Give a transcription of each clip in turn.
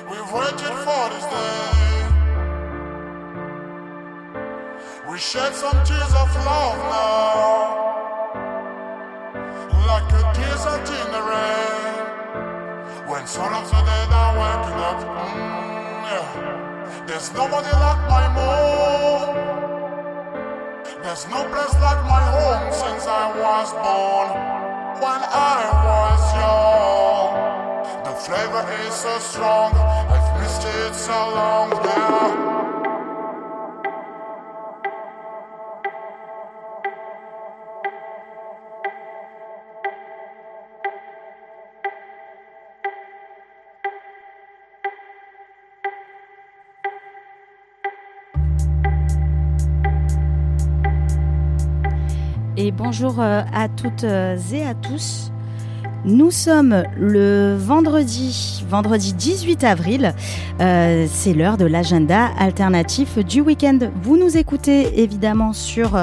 We've waited for this day. We shed some tears of love now, like a desert in the rain. When some of the dead are waking up, yeah. There's nobody like my mom. There's no place like my home since I was born. When I was young, the flavor is so strong. I've missed it so long now. Et bonjour à toutes et à tous. Nous sommes le vendredi 18 avril. C'est l'heure de l'agenda alternatif du week-end. Vous nous écoutez évidemment sur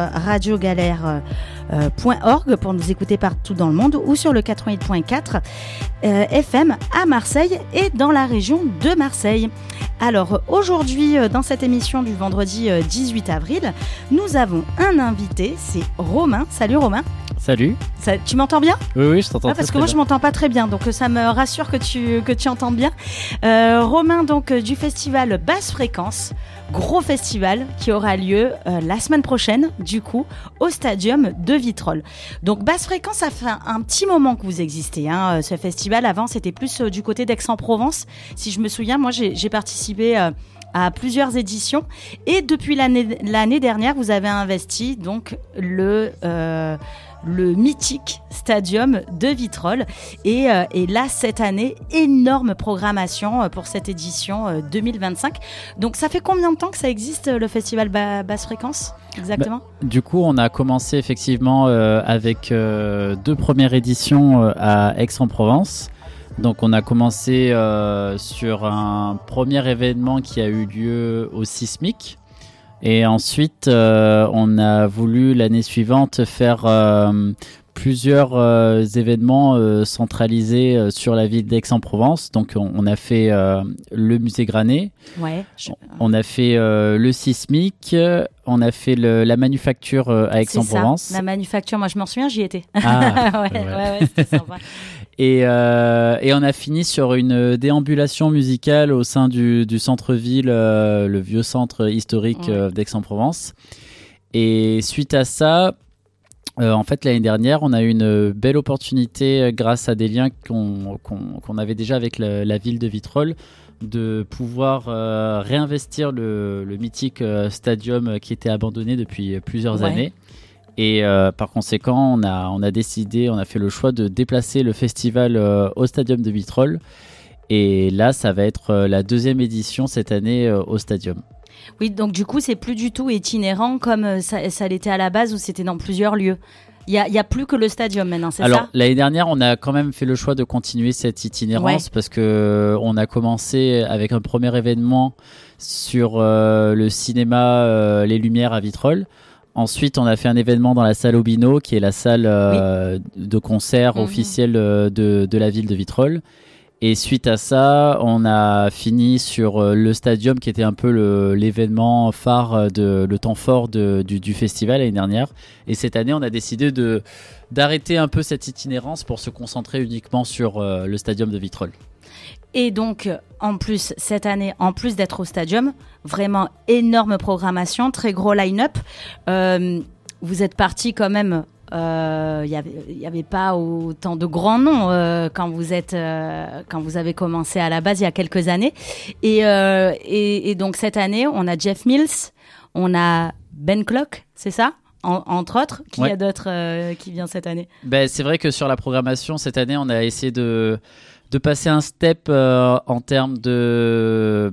radiogalère.org pour nous écouter partout dans le monde ou sur le 88.4 FM à Marseille et dans la région de Marseille. Alors aujourd'hui, dans cette émission du vendredi 18 avril, nous avons un invité, c'est Romain. Salut Romain. Salut. Tu m'entends bien ? Oui, je t'entends parce que moi je m'entends pas très bien, donc ça me rassure que tu entends bien. Romain, donc du festival Basse Fréquence, gros festival qui aura lieu la semaine prochaine, du coup, au Stadium de Vitrolles. Donc Basse Fréquence, ça fait un petit moment que vous existez, hein, ce festival. Avant, c'était plus du côté d'Aix-en-Provence. Si je me souviens, moi j'ai participé à plusieurs éditions et depuis l'année dernière, vous avez investi donc le mythique Stadium de Vitrolles et là cette année, énorme programmation pour cette édition 2025. Donc ça fait combien de temps que ça existe, le festival Basse Fréquence exactement ? Du coup on a commencé effectivement avec deux premières éditions à Aix-en-Provence. Donc on a commencé sur un premier événement qui a eu lieu au Sismic. Et ensuite, on a voulu l'année suivante faire plusieurs événements centralisés sur la ville d'Aix-en-Provence. Donc, on a fait le musée Granet, on a fait le Sismic, on a fait la manufacture à Aix-en-Provence. C'est ça, la manufacture, moi je m'en souviens, j'y étais. Ah, ouais, c'était sympa. Et on a fini sur une déambulation musicale au sein du centre-ville, le vieux centre historique d'Aix-en-Provence. Et suite à ça, en fait, l'année dernière, on a eu une belle opportunité, grâce à des liens qu'on avait déjà avec la ville de Vitrolles, de pouvoir réinvestir le mythique stadium qui était abandonné depuis plusieurs années. Et par conséquent, on a décidé, on a fait le choix de déplacer le festival au Stadium de Vitrolles. Et là, ça va être la deuxième édition cette année au Stadium. Oui, donc du coup, c'est plus du tout itinérant comme ça l'était à la base où c'était dans plusieurs lieux. Il y a plus que le Stadium maintenant, c'est ça ? Alors, l'année dernière, on a quand même fait le choix de continuer cette itinérance parce que on a commencé avec un premier événement sur le cinéma Les Lumières à Vitrolles. Ensuite, on a fait un événement dans la salle Obino, qui est la salle de concert officielle de la ville de Vitrolles. Et suite à ça, on a fini sur le Stadium, qui était un peu l'événement phare, le temps fort du festival l'année dernière. Et cette année, on a décidé d'arrêter un peu cette itinérance pour se concentrer uniquement sur le Stadium de Vitrolles. Et donc, en plus, cette année, en plus d'être au Stadium, vraiment énorme programmation, très gros line-up. Vous êtes parti quand même, il y avait pas autant de grands noms quand vous avez commencé à la base il y a quelques années. Et donc cette année, on a Jeff Mills, on a Ben Clock, c'est ça ? Entre autres, qui y a d'autres qui vient cette année ? C'est vrai que sur la programmation, cette année, on a essayé de passer un step en termes de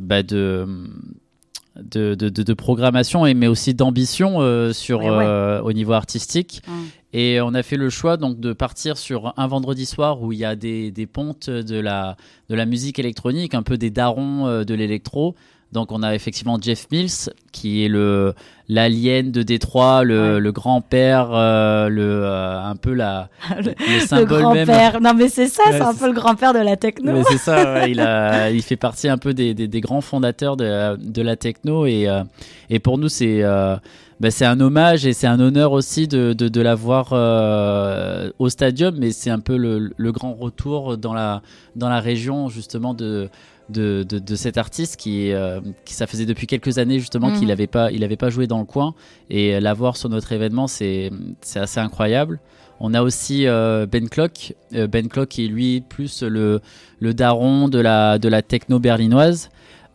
programmation, mais aussi d'ambition au niveau artistique. Et on a fait le choix donc de partir sur un vendredi soir où il y a des pontes de la musique électronique, un peu des darons de l'électro. Donc on a effectivement Jeff Mills qui est l'alien de Détroit, le grand-père, un peu le symbole le grand-père. même. Non mais c'est ça, Ouais, c'est un peu le grand-père de la techno. Mais c'est ça, ouais, il fait partie un peu des grands fondateurs de la techno et pour nous c'est un hommage et c'est un honneur aussi de l'avoir au Stadium, mais c'est un peu le grand retour dans la région justement de cet artiste qui ça faisait depuis quelques années justement qu'il avait pas joué dans le coin, et l'avoir sur notre événement c'est assez incroyable. On a aussi Ben Clock qui est lui plus le daron de la techno berlinoise.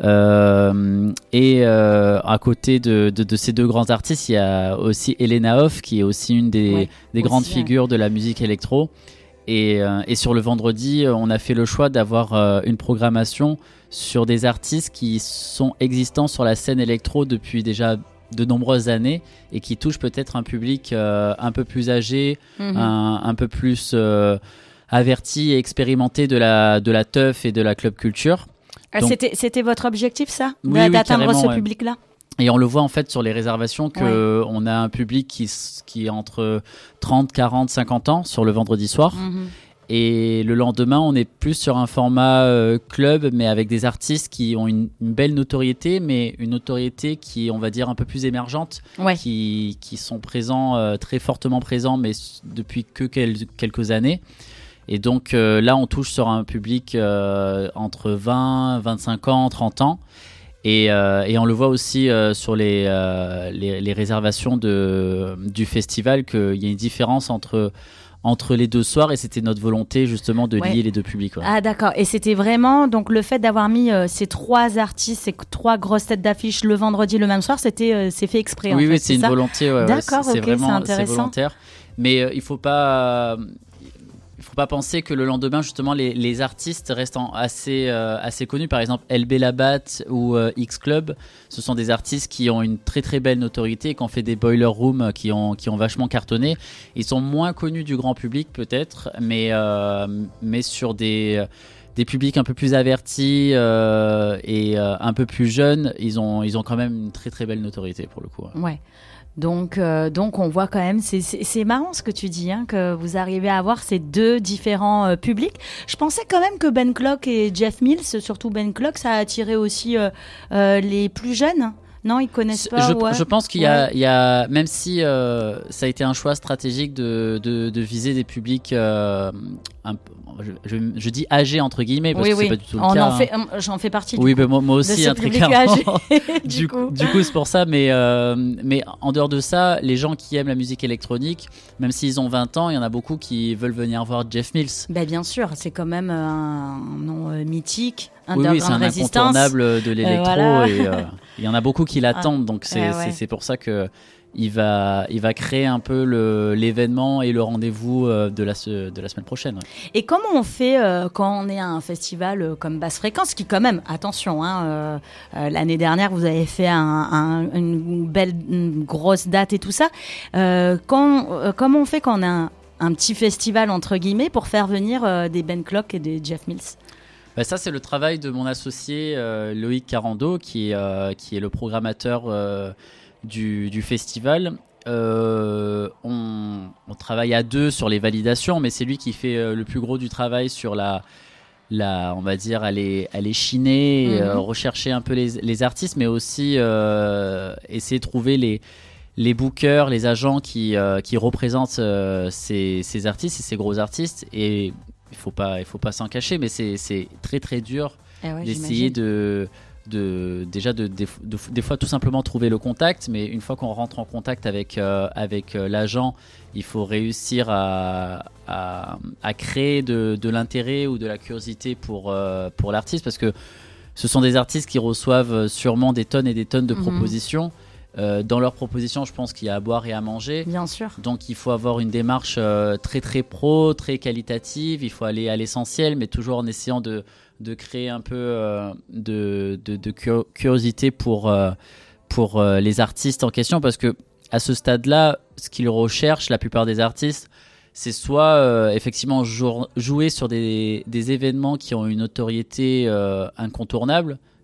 À côté de ces deux grands artistes, il y a aussi Elena Hoff qui est aussi une des grandes figures de la musique électro. Et sur le vendredi, on a fait le choix d'avoir une programmation sur des artistes qui sont existants sur la scène électro depuis déjà de nombreuses années et qui touchent peut-être un public un peu plus âgé, un peu plus averti et expérimenté de la teuf et de la club culture. Donc, c'était votre objectif, ça, d'atteindre ce public-là? Et on le voit en fait sur les réservations qu'on a un public qui est entre 30, 40, 50 ans sur le vendredi soir. Et le lendemain, on est plus sur un format club, mais avec des artistes qui ont une belle notoriété, mais une notoriété qui est, on va dire, un peu plus émergente, qui sont présents, très fortement présents, mais depuis que quelques années. Et donc là, on touche sur un public entre 20, 25 ans, 30 ans. Et on le voit aussi sur les réservations du festival, qu'il y a une différence entre les deux soirs, et c'était notre volonté justement de lier les deux publics. Ouais. Ah d'accord, et c'était vraiment donc le fait d'avoir mis ces trois artistes, ces trois grosses têtes d'affiche le vendredi, le même soir, c'est fait exprès. Oui, c'est une volonté. D'accord, c'est vraiment c'est volontaire. Mais il faut pas penser que le lendemain, justement, les artistes restent assez connus. Par exemple, LB Labat ou X Club, ce sont des artistes qui ont une très très belle notoriété, qui ont fait des boiler rooms, qui ont vachement cartonné. Ils sont moins connus du grand public peut-être, mais sur des publics un peu plus avertis et un peu plus jeunes, ils ont quand même une très très belle notoriété pour le coup. Ouais. Donc on voit quand même, c'est marrant ce que tu dis, hein, que vous arrivez à avoir ces deux différents publics. Je pensais quand même que Ben Clock et Jeff Mills, surtout Ben Clock, ça a attiré aussi les plus jeunes. Non, ils connaissent pas. Je pense qu'il y a, même si ça a été un choix stratégique de viser des publics je dis âgés entre guillemets, parce que c'est pas du tout le cas. J'en fais partie. Oui, mais moi aussi, très clairement. du coup, c'est pour ça. Mais en dehors de ça, les gens qui aiment la musique électronique, même s'ils ont 20 ans, il y en a beaucoup qui veulent venir voir Jeff Mills. Ben, bien sûr, c'est quand même un nom mythique. Oui, c'est un incontournable de l'électro, voilà. Et il y en a beaucoup qui l'attendent, donc c'est pour ça que il va créer un peu l'événement et le rendez-vous de la semaine prochaine. Ouais. Et comment on fait quand on est à un festival comme Basse Fréquence, qui quand même, attention, l'année dernière vous avez fait une grosse date et tout ça. Comment on fait quand on a un petit festival entre guillemets pour faire venir des Ben Clock et des Jeff Mills? Ça, c'est le travail de mon associé Loïc Carando, qui est le programmateur du festival. On travaille à deux sur les validations, mais c'est lui qui fait le plus gros du travail sur on va dire, aller chiner, rechercher un peu les artistes, mais aussi essayer de trouver les bookers, les agents qui représentent ces artistes et ces gros artistes. Et il faut pas s'en cacher, mais c'est très très dur d'essayer déjà des fois tout simplement trouver le contact, mais une fois qu'on rentre en contact avec l'agent, il faut réussir à créer de l'intérêt ou de la curiosité pour l'artiste, parce que ce sont des artistes qui reçoivent sûrement des tonnes et des tonnes de propositions. Dans leurs propositions, je pense qu'il y a à boire et à manger. Bien sûr. Donc il faut avoir une démarche très très pro, très qualitative. Il faut aller à l'essentiel, mais toujours en essayant de créer un peu de curiosité pour les artistes en question, parce que à ce stade-là, ce qu'ils recherchent, la plupart des artistes, c'est soit effectivement jouer sur des événements qui ont une notoriété incontournable,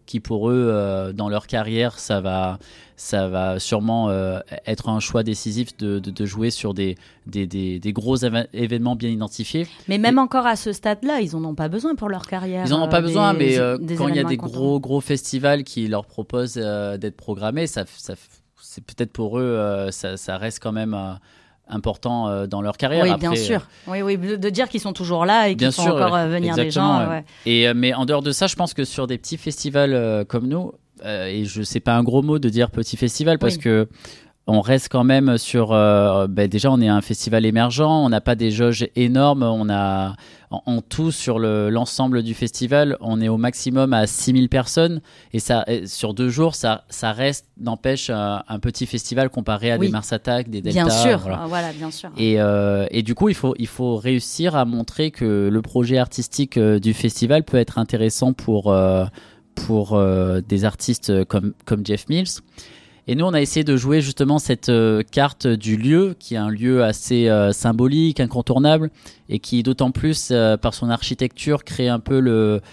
qui pour eux, dans leur carrière, ça va sûrement être un choix décisif de jouer sur des gros événements bien identifiés. Mais même encore à ce stade-là, ils n'en ont pas besoin pour leur carrière. Ils n'en ont pas besoin, mais quand il y a des importants. gros festivals qui leur proposent d'être programmés, c'est peut-être pour eux, ça reste quand même important dans leur carrière. Oui, Après, bien sûr. Oui, de dire qu'ils sont toujours là et qu'ils font encore venir des gens. Ouais. Mais en dehors de ça, je pense que sur des petits festivals comme nous, et je sais pas un gros mot de dire petit festival parce que on reste quand même sur déjà on est un festival émergent, on n'a pas des jauges énormes, on a en tout sur l'ensemble du festival, on est au maximum à 6000 personnes et ça sur 2 jours ça reste n'empêche un petit festival comparé à des Mars Attack, des Delta. Bien sûr, voilà. bien sûr. Et du coup, il faut réussir à montrer que le projet artistique du festival peut être intéressant pour des artistes comme Jeff Mills. Et nous, on a essayé de jouer justement cette carte du lieu, qui est un lieu assez symbolique, incontournable, et qui, d'autant plus, par son architecture, crée un peu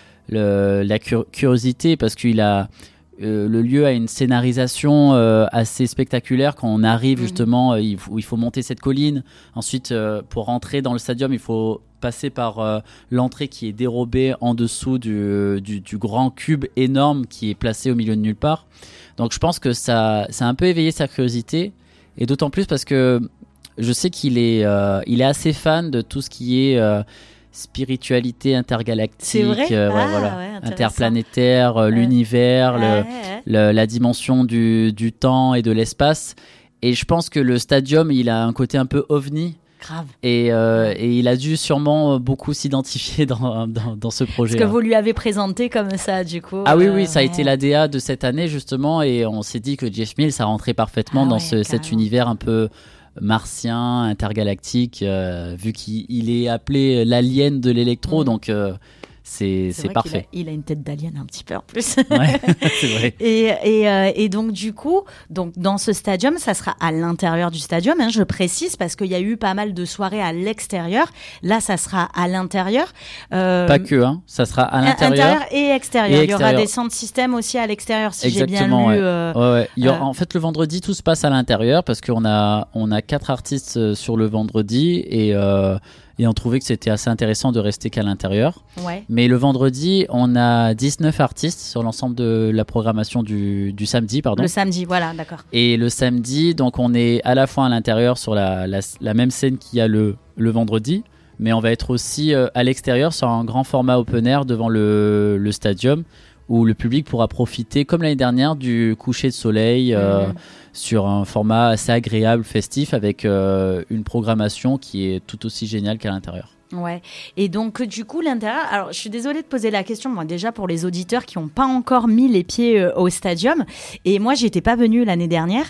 la curiosité, parce qu'il a... le lieu a une scénarisation assez spectaculaire quand on arrive justement où il faut monter cette colline. Ensuite, pour rentrer dans le stadium, il faut passer par l'entrée qui est dérobée en dessous du grand cube énorme qui est placé au milieu de nulle part. Donc je pense que ça a un peu éveillé sa curiosité, et d'autant plus parce que je sais qu'il est assez fan de tout ce qui est spiritualité intergalactique, c'est vrai interplanétaire, l'univers, la dimension du temps et de l'espace. Et je pense que le stadium, il a un côté un peu ovni. Grave. Et il a dû sûrement beaucoup s'identifier dans ce projet. Parce que vous lui avez présenté comme ça, du coup. Ah oui, ça a été l'ADA de cette année, justement. Et on s'est dit que Jeff Mills a rentré parfaitement dans cet univers un peu martien, intergalactique, vu qu'il est appelé l'alien de l'électro, donc c'est parfait. Il a une tête d'alien un petit peu en plus. Ouais, c'est vrai. Et donc du coup, dans ce stadium, ça sera à l'intérieur du stadium, je précise, parce qu'il y a eu pas mal de soirées à l'extérieur. Là, ça sera à l'intérieur. Pas que, ça sera à l'intérieur. Intérieur et extérieur. Il y aura des sound systems aussi à l'extérieur, si j'ai bien lu. En fait, le vendredi, tout se passe à l'intérieur parce qu'on a 4 artistes sur le vendredi et on trouvait que c'était assez intéressant de rester qu'à l'intérieur. Ouais. Mais le vendredi, on a 19 artistes sur l'ensemble de la programmation du samedi. Le samedi, voilà, d'accord. Et le samedi, donc on est à la fois à l'intérieur sur la même scène qu'il y a le vendredi, mais on va être aussi à l'extérieur sur un grand format open air devant le stadium, où le public pourra profiter, comme l'année dernière, du coucher de soleil sur un format assez agréable, festif, avec une programmation qui est tout aussi géniale qu'à l'intérieur. Ouais. Et donc, du coup, l'intérieur... Alors, je suis désolée de poser la question, moi, déjà, pour les auditeurs qui n'ont pas encore mis les pieds au stadium. Et moi, j'étais pas venue l'année dernière.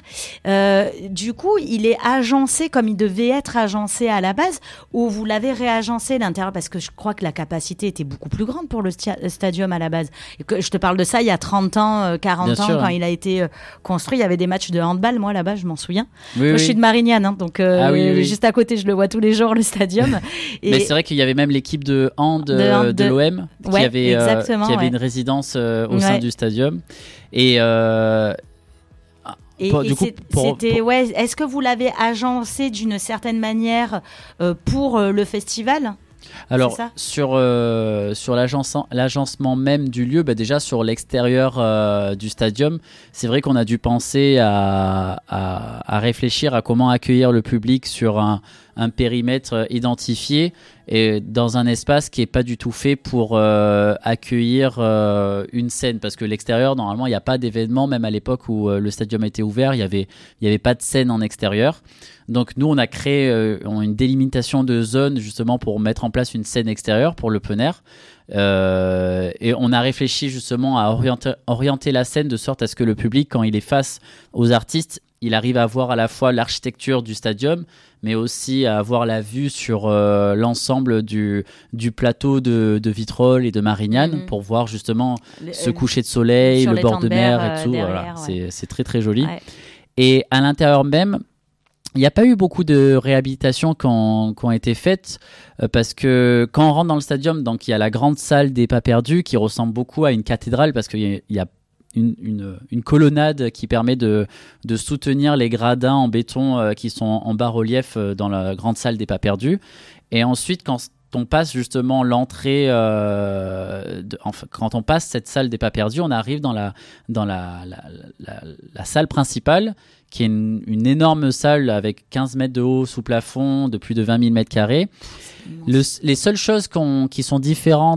Du coup, il est agencé comme il devait être agencé à la base, ou vous l'avez réagencé l'intérieur? Parce que je crois que la capacité était beaucoup plus grande pour le stadium à la base. Et que, je te parle de ça il y a 30 ans, 40 Bien ans, sûr, quand il a été construit. Il y avait des matchs de handball, moi, là-bas, je m'en souviens. Oui, moi, je suis de Marignane, donc juste à côté, je le vois tous les jours, le stadium. Mais c'est vrai qu'il y avait même l'équipe de hand de l'OM qui avait une résidence au sein du stadium. Est-ce que vous l'avez agencé d'une certaine manière pour le festival ? Alors, sur l'agencement même du lieu, déjà sur l'extérieur du stadium, c'est vrai qu'on a dû penser à réfléchir à comment accueillir le public sur un périmètre identifié et dans un espace qui n'est pas du tout fait pour accueillir une scène, parce que l'extérieur, normalement, il n'y a pas d'événement, même à l'époque où le stadium était ouvert, il y avait pas de scène en extérieur. Donc nous, on a créé une délimitation de zones justement pour mettre en place une scène extérieure pour l'open air. Et on a réfléchi justement à orienter la scène de sorte à ce que le public, quand il est face aux artistes, il arrive à voir à la fois l'architecture du stadium, mais aussi à avoir la vue sur l'ensemble du plateau de Vitrolles et de Marignane pour voir justement ce coucher de soleil, le bord de mer et tout. Derrière, c'est très très joli. Ouais. Et à l'intérieur même, Il n'y a pas eu beaucoup de réhabilitations qui ont été faites parce que quand on rentre dans le stadium, donc il y a la grande salle des Pas Perdus qui ressemble beaucoup à une cathédrale parce qu'il y a une colonnade qui permet de soutenir les gradins en béton qui sont en bas-relief dans la grande salle des Pas Perdus. Et ensuite, quand on passe justement l'entrée, quand on passe cette salle des Pas Perdus, on arrive dans la salle principale, qui est une énorme salle avec 15 mètres de haut sous plafond, de plus de 20 000 mètres carrés. Les seules choses qui sont différentes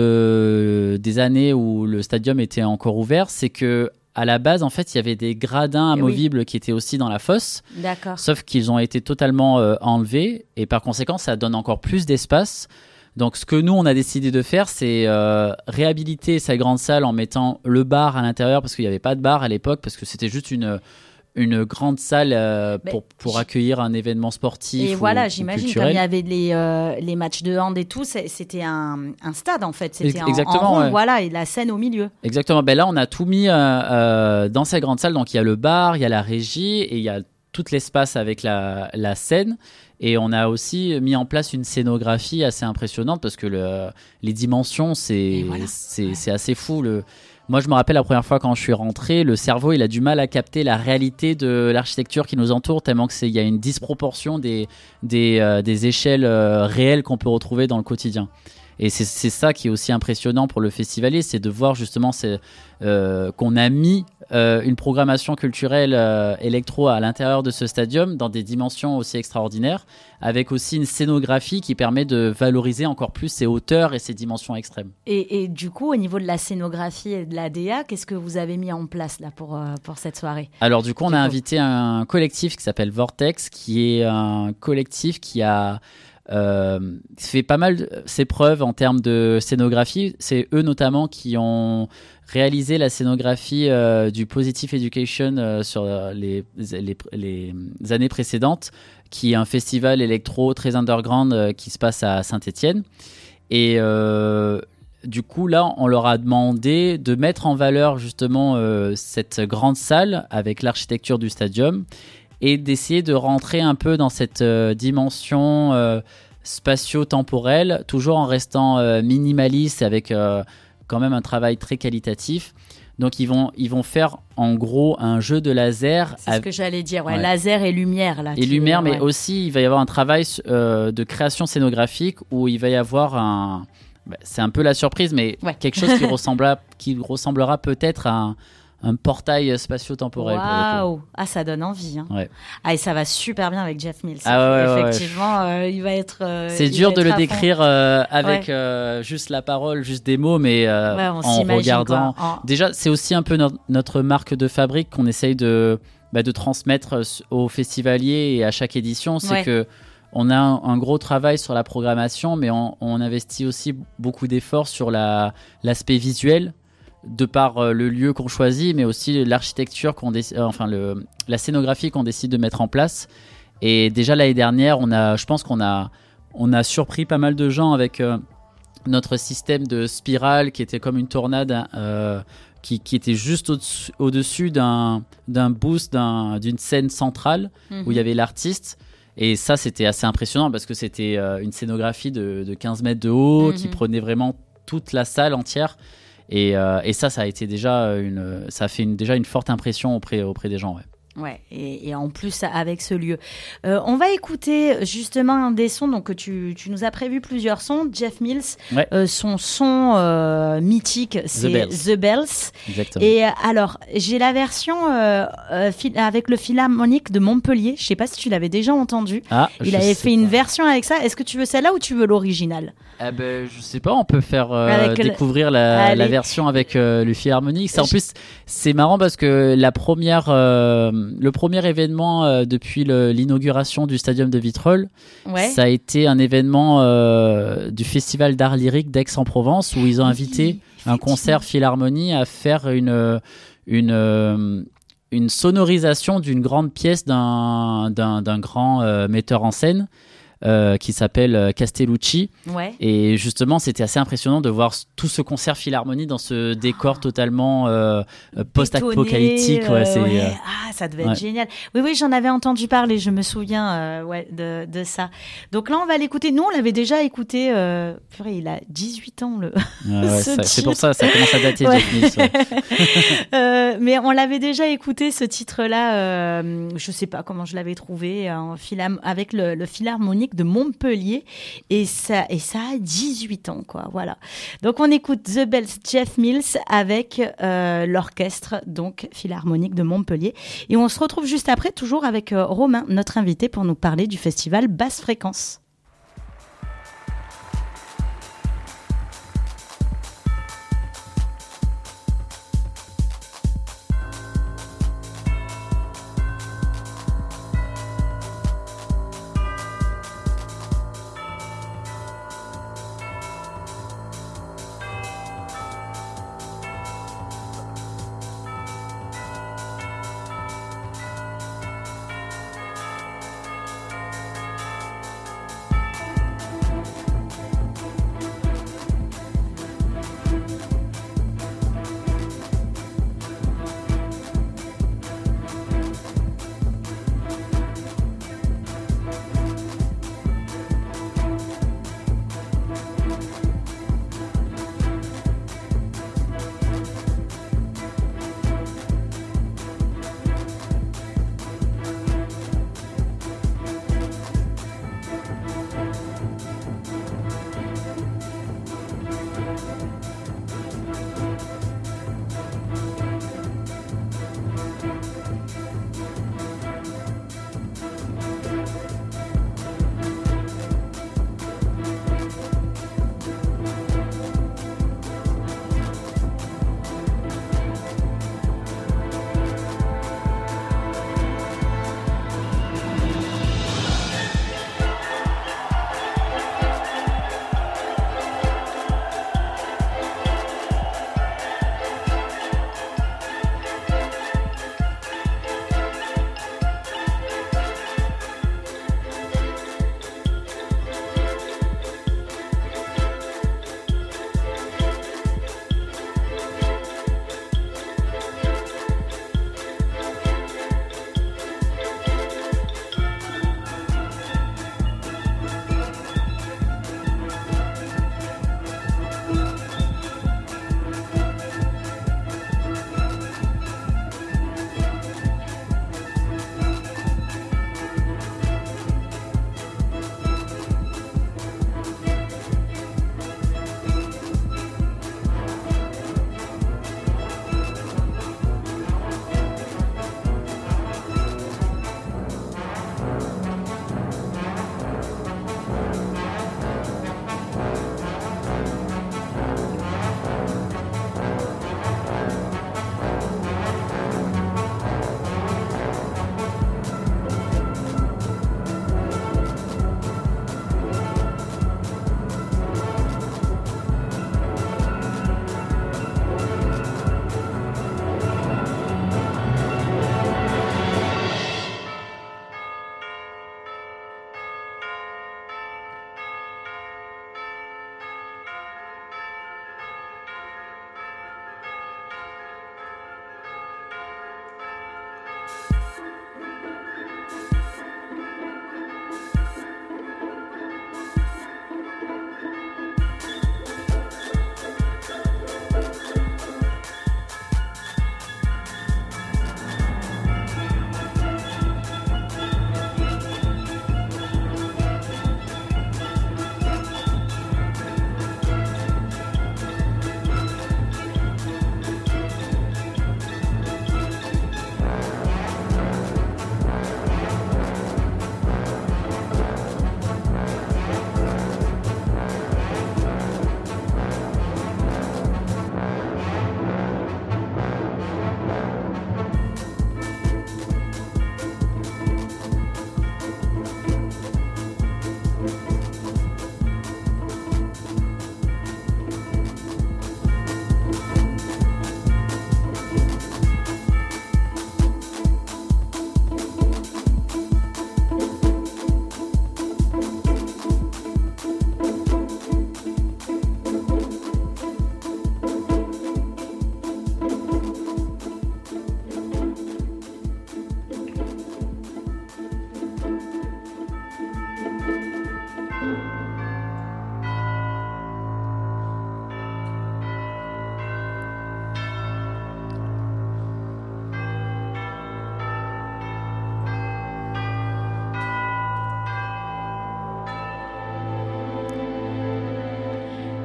des années où le stadium était encore ouvert, c'est que à la base, en fait, il y avait des gradins amovibles qui étaient aussi dans la fosse. D'accord. Sauf qu'ils ont été totalement enlevés et par conséquent, ça donne encore plus d'espace. Donc, ce que nous, on a décidé de faire, c'est réhabiliter cette grande salle en mettant le bar à l'intérieur parce qu'il n'y avait pas de bar à l'époque, parce que c'était juste une grande salle pour accueillir un événement sportif. Et voilà, j'imagine, comme il y avait les matchs de hand et tout, c'était un stade en fait. C'était exactement, en rond, voilà, et la scène au milieu. Exactement. Ben là, on a tout mis dans cette grande salle. Donc, il y a le bar, il y a la régie et il y a tout l'espace avec la scène. Et on a aussi mis en place une scénographie assez impressionnante parce que les dimensions, c'est assez fou. Moi, je me rappelle la première fois quand je suis rentré, le cerveau, il a du mal à capter la réalité de l'architecture qui nous entoure, tellement qu'il y a une disproportion des échelles réelles qu'on peut retrouver dans le quotidien. Et c'est ça qui est aussi impressionnant pour le festivalier, c'est de voir justement qu'on a mis une programmation culturelle électro à l'intérieur de ce stadium dans des dimensions aussi extraordinaires, avec aussi une scénographie qui permet de valoriser encore plus ses hauteurs et ses dimensions extrêmes. Et du coup, au niveau de la scénographie et de la DA, qu'est-ce que vous avez mis en place là pour cette soirée ? Alors du coup, on a invité un collectif qui s'appelle Vortex, qui est un collectif qui a fait pas mal ses preuves en termes de scénographie. C'est eux notamment qui ont réalisé la scénographie du Positive Education sur les années précédentes, qui est un festival électro très underground qui se passe à Saint-Étienne. Et du coup, là, on leur a demandé de mettre en valeur justement cette grande salle avec l'architecture du stadium et d'essayer de rentrer un peu dans cette dimension spatio-temporelle, toujours en restant minimaliste avec quand même un travail très qualitatif. Donc ils vont faire en gros un jeu de laser. C'est ce que j'allais dire, laser et lumière. Là, et lumière, mais aussi il va y avoir un travail de création scénographique où il va y avoir c'est un peu la surprise, mais quelque chose qui ressemblera peut-être à un portail spatio-temporel. Waouh! Ah, ça donne envie. Hein. Ouais. Ah, et ça va super bien avec Jeff Mills. Effectivement, il va être. C'est dur de le décrire avec juste la parole, juste des mots, mais en regardant. Déjà, c'est aussi un peu notre marque de fabrique qu'on essaye de transmettre aux festivaliers et à chaque édition. C'est que on a un gros travail sur la programmation, mais on investit aussi beaucoup d'efforts sur l'aspect visuel, de par le lieu qu'on choisit, mais aussi l'architecture la scénographie qu'on décide de mettre en place. Et déjà l'année dernière, je pense qu'on a surpris pas mal de gens avec notre système de spirale qui était comme une tornade, qui était juste au-dessus d'un boost d'une scène centrale où il y avait l'artiste. Et ça, c'était assez impressionnant parce que c'était une scénographie de 15 mètres de haut qui prenait vraiment toute la salle entière. Et ça a été déjà ça a fait déjà une forte impression auprès des gens. Ouais, et en plus avec ce lieu. On va écouter justement un des sons, donc tu nous as prévu plusieurs sons. Jeff Mills, son son mythique, c'est The Bells. Exactement. Et alors, j'ai la version avec le Philharmonique de Montpellier. Je sais pas si tu l'avais déjà entendu. Il avait fait une version avec ça. Est-ce que tu veux celle-là ou tu veux l'original ? Je sais pas, on peut faire découvrir la version avec le Philharmonique. En plus, c'est marrant parce que le premier événement depuis l'inauguration du stadium de Vitrolles, ça a été un événement du Festival d'art lyrique d'Aix-en-Provence où ils ont invité un concert Philharmonie à faire une sonorisation d'une grande pièce d'un grand metteur en scène. qui s'appelle Castellucci. Ouais. Et justement, c'était assez impressionnant de voir tout ce concert Philharmonie dans ce décor totalement post-apocalyptique. Ça devait être génial. Oui, j'en avais entendu parler, je me souviens de ça. Donc là, on va l'écouter. Nous, on l'avait déjà écouté. Purée, il a 18 ans, c'est pour ça commence à dater, Jeff Mills. Mais on l'avait déjà écouté, ce titre-là. Je sais pas comment je l'avais trouvé, avec le Philharmonique de Montpellier. Et ça a 18 ans, quoi. Voilà. Donc, on écoute The Bells, Jeff Mills, avec l'orchestre, donc, Philharmonique de Montpellier. Et on se retrouve juste après, toujours avec Romain, notre invité, pour nous parler du festival Basse Fréquence.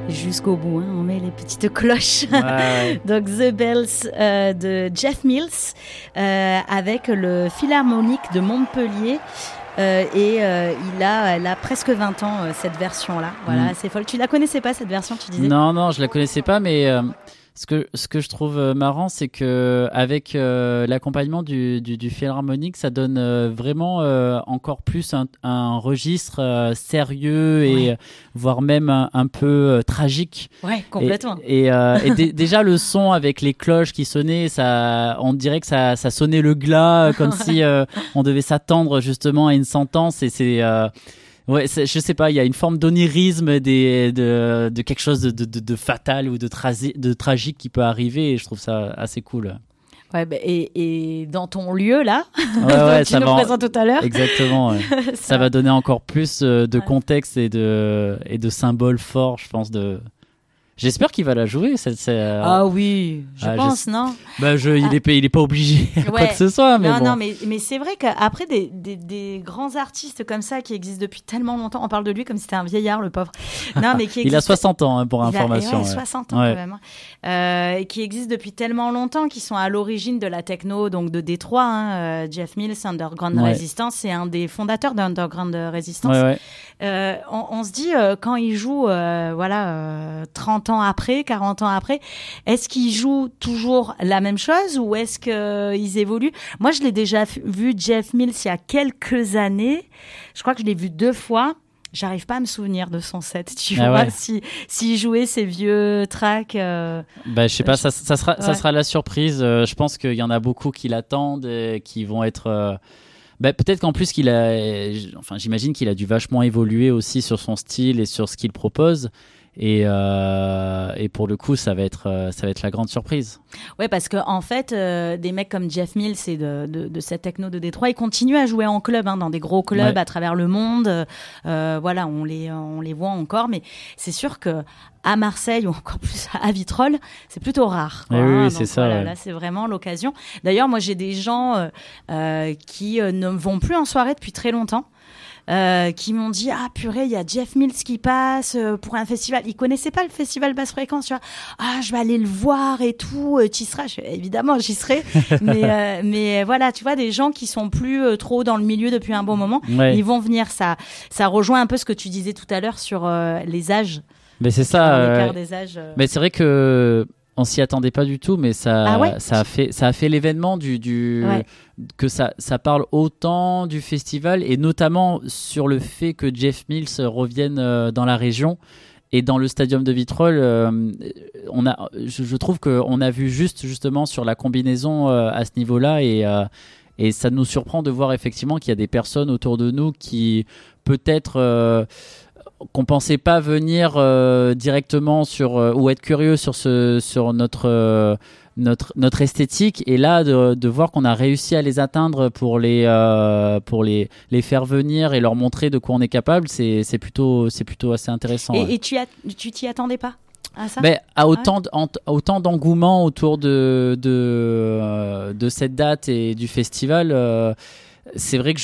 jusqu'au bout, hein, on met les petites cloches. Ouais. Donc The Bells de Jeff Mills avec le Philharmonique de Montpellier. Elle a presque 20 ans cette version-là. Voilà, c'est folle. Tu la connaissais pas cette version, tu disais? Non, je la connaissais pas, mais ce que je trouve marrant, c'est que avec l'accompagnement du Philharmonique, ça donne vraiment encore plus un registre sérieux et voire même un peu tragique. Ouais, complètement. Déjà le son avec les cloches qui sonnaient, on dirait que ça sonnait le glas, comme si on devait s'attendre justement à une sentence. Et c'est ouais, je sais pas, il y a une forme d'onirisme de quelque chose de fatal ou de tragique qui peut arriver, et je trouve ça assez cool. Ouais, et dans ton lieu là, ouais, tu nous présentes tout à l'heure. Exactement. Ouais. ça va donner encore plus de contexte et de symboles forts, je pense. J'espère qu'il va la jouer. Ah oui, je pense, non? Bah, il est pas obligé quoi que ce soit. Mais non, mais c'est vrai qu'après des grands artistes comme ça qui existent depuis tellement longtemps, on parle de lui comme si c'était un vieillard, le pauvre. Non, mais il a 60 ans, hein, pour information. 60 ans quand même. Et qui existent depuis tellement longtemps, qui sont à l'origine de la techno, donc de Détroit. Hein, Jeff Mills, Underground Resistance, c'est un des fondateurs d'Underground Resistance. On se dit, quand il joue 30 ans après, 40 ans après, est-ce qu'ils jouent toujours la même chose ou est-ce qu'ils évoluent? Moi, je l'ai déjà vu, Jeff Mills, il y a quelques années. Je crois que je l'ai vu 2 fois. J'arrive pas à me souvenir de son set, tu vois, s'il jouait ces vieux tracks. Je sais pas, ça sera la surprise. Je pense qu'il y en a beaucoup qui l'attendent et qui vont être... peut-être qu'en plus j'imagine qu'il a dû vachement évoluer aussi sur son style et sur ce qu'il propose. Et pour le coup, ça va être la grande surprise. Ouais, parce que en fait, des mecs comme Jeff Mills et de cette techno de Détroit, ils continuent à jouer en club, hein, dans des gros clubs à travers le monde. On les voit encore, mais c'est sûr que à Marseille ou encore plus à Vitrolles, c'est plutôt rare. Quoi, oui, c'est ça. Là, c'est vraiment l'occasion. D'ailleurs, moi, j'ai des gens qui ne vont plus en soirée depuis très longtemps. Qui m'ont dit purée, il y a Jeff Mills qui passe pour un festival. Ils connaissaient pas le festival Basse Fréquence, tu vois. Je vais aller le voir et tout. Tu y seras? Évidemment, j'y serai. mais voilà, tu vois, des gens qui sont plus trop dans le milieu depuis un bon moment, ils vont venir. Ça rejoint un peu ce que tu disais tout à l'heure sur les âges. Mais c'est ça. L'écart des âges. Mais c'est vrai que on s'y attendait pas du tout, mais ça a fait l'événement que ça parle autant du festival et notamment sur le fait que Jeff Mills revienne dans la région et dans le stadium de Vitrolles. Je trouve qu'on a vu justement sur la combinaison à ce niveau-là et ça nous surprend de voir effectivement qu'il y a des personnes autour de nous qui peut-être qu'on pensait pas venir directement ou être curieux sur notre esthétique, et là de voir qu'on a réussi à les atteindre pour les faire venir et leur montrer de quoi on est capable, c'est plutôt assez intéressant. Et tu t'y attendais pas à ça? Autant d'engouement autour de cette date et du festival. C'est vrai que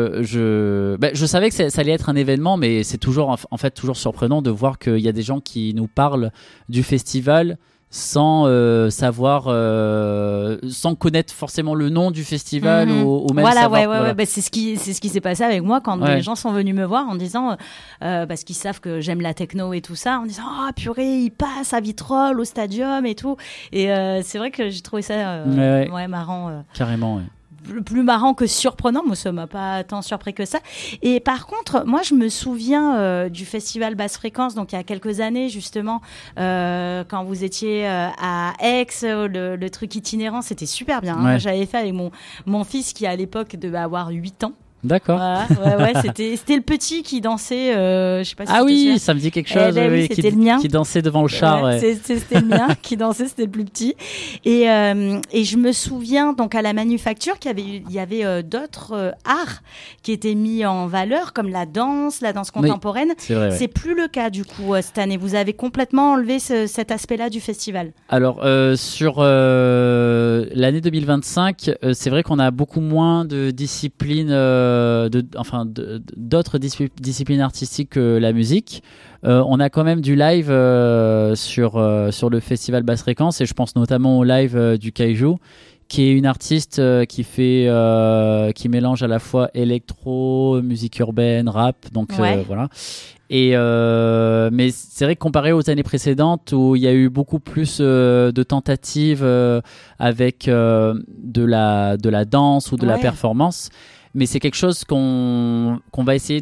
je savais que ça allait être un événement, mais c'est toujours surprenant de voir qu'il y a des gens qui nous parlent du festival sans savoir, sans connaître forcément le nom du festival ou même savoir. C'est ce qui s'est passé avec moi quand des gens sont venus me voir en disant parce qu'ils savent que j'aime la techno et tout ça, en disant purée, il passe à Vitrolles au stadium et tout, et c'est vrai que j'ai trouvé ça marrant. Carrément. Plus marrant que surprenant. Moi, ça m'a pas tant surpris que ça. Et par contre, moi, je me souviens du festival Basse Fréquence, donc il y a quelques années, justement, quand vous étiez à Aix, le truc itinérant, c'était super bien. Hein. J'avais fait avec mon fils qui, à l'époque, devait avoir 8 ans. D'accord. Voilà, c'était le petit qui dansait, je sais pas si ça me dit quelque chose, c'était le mien. Qui dansait devant le char. C'était le mien qui dansait, c'était le plus petit. Et je me souviens donc à la Manufacture qu'il y avait d'autres arts qui étaient mis en valeur, comme la danse contemporaine. C'est plus le cas du coup cette année. Vous avez complètement enlevé cet aspect-là du festival. Alors sur l'année 2025, c'est vrai qu'on a beaucoup moins de disciplines d'autres disciplines artistiques que la musique. On a quand même du live sur le festival Basse Fréquence, et je pense notamment au live du Kaiju, qui est une artiste qui mélange à la fois électro, musique urbaine, rap, donc voilà. Et mais c'est vrai que comparé aux années précédentes où il y a eu beaucoup plus de tentatives avec de la danse ou de la performance, mais c'est quelque chose qu'on va essayer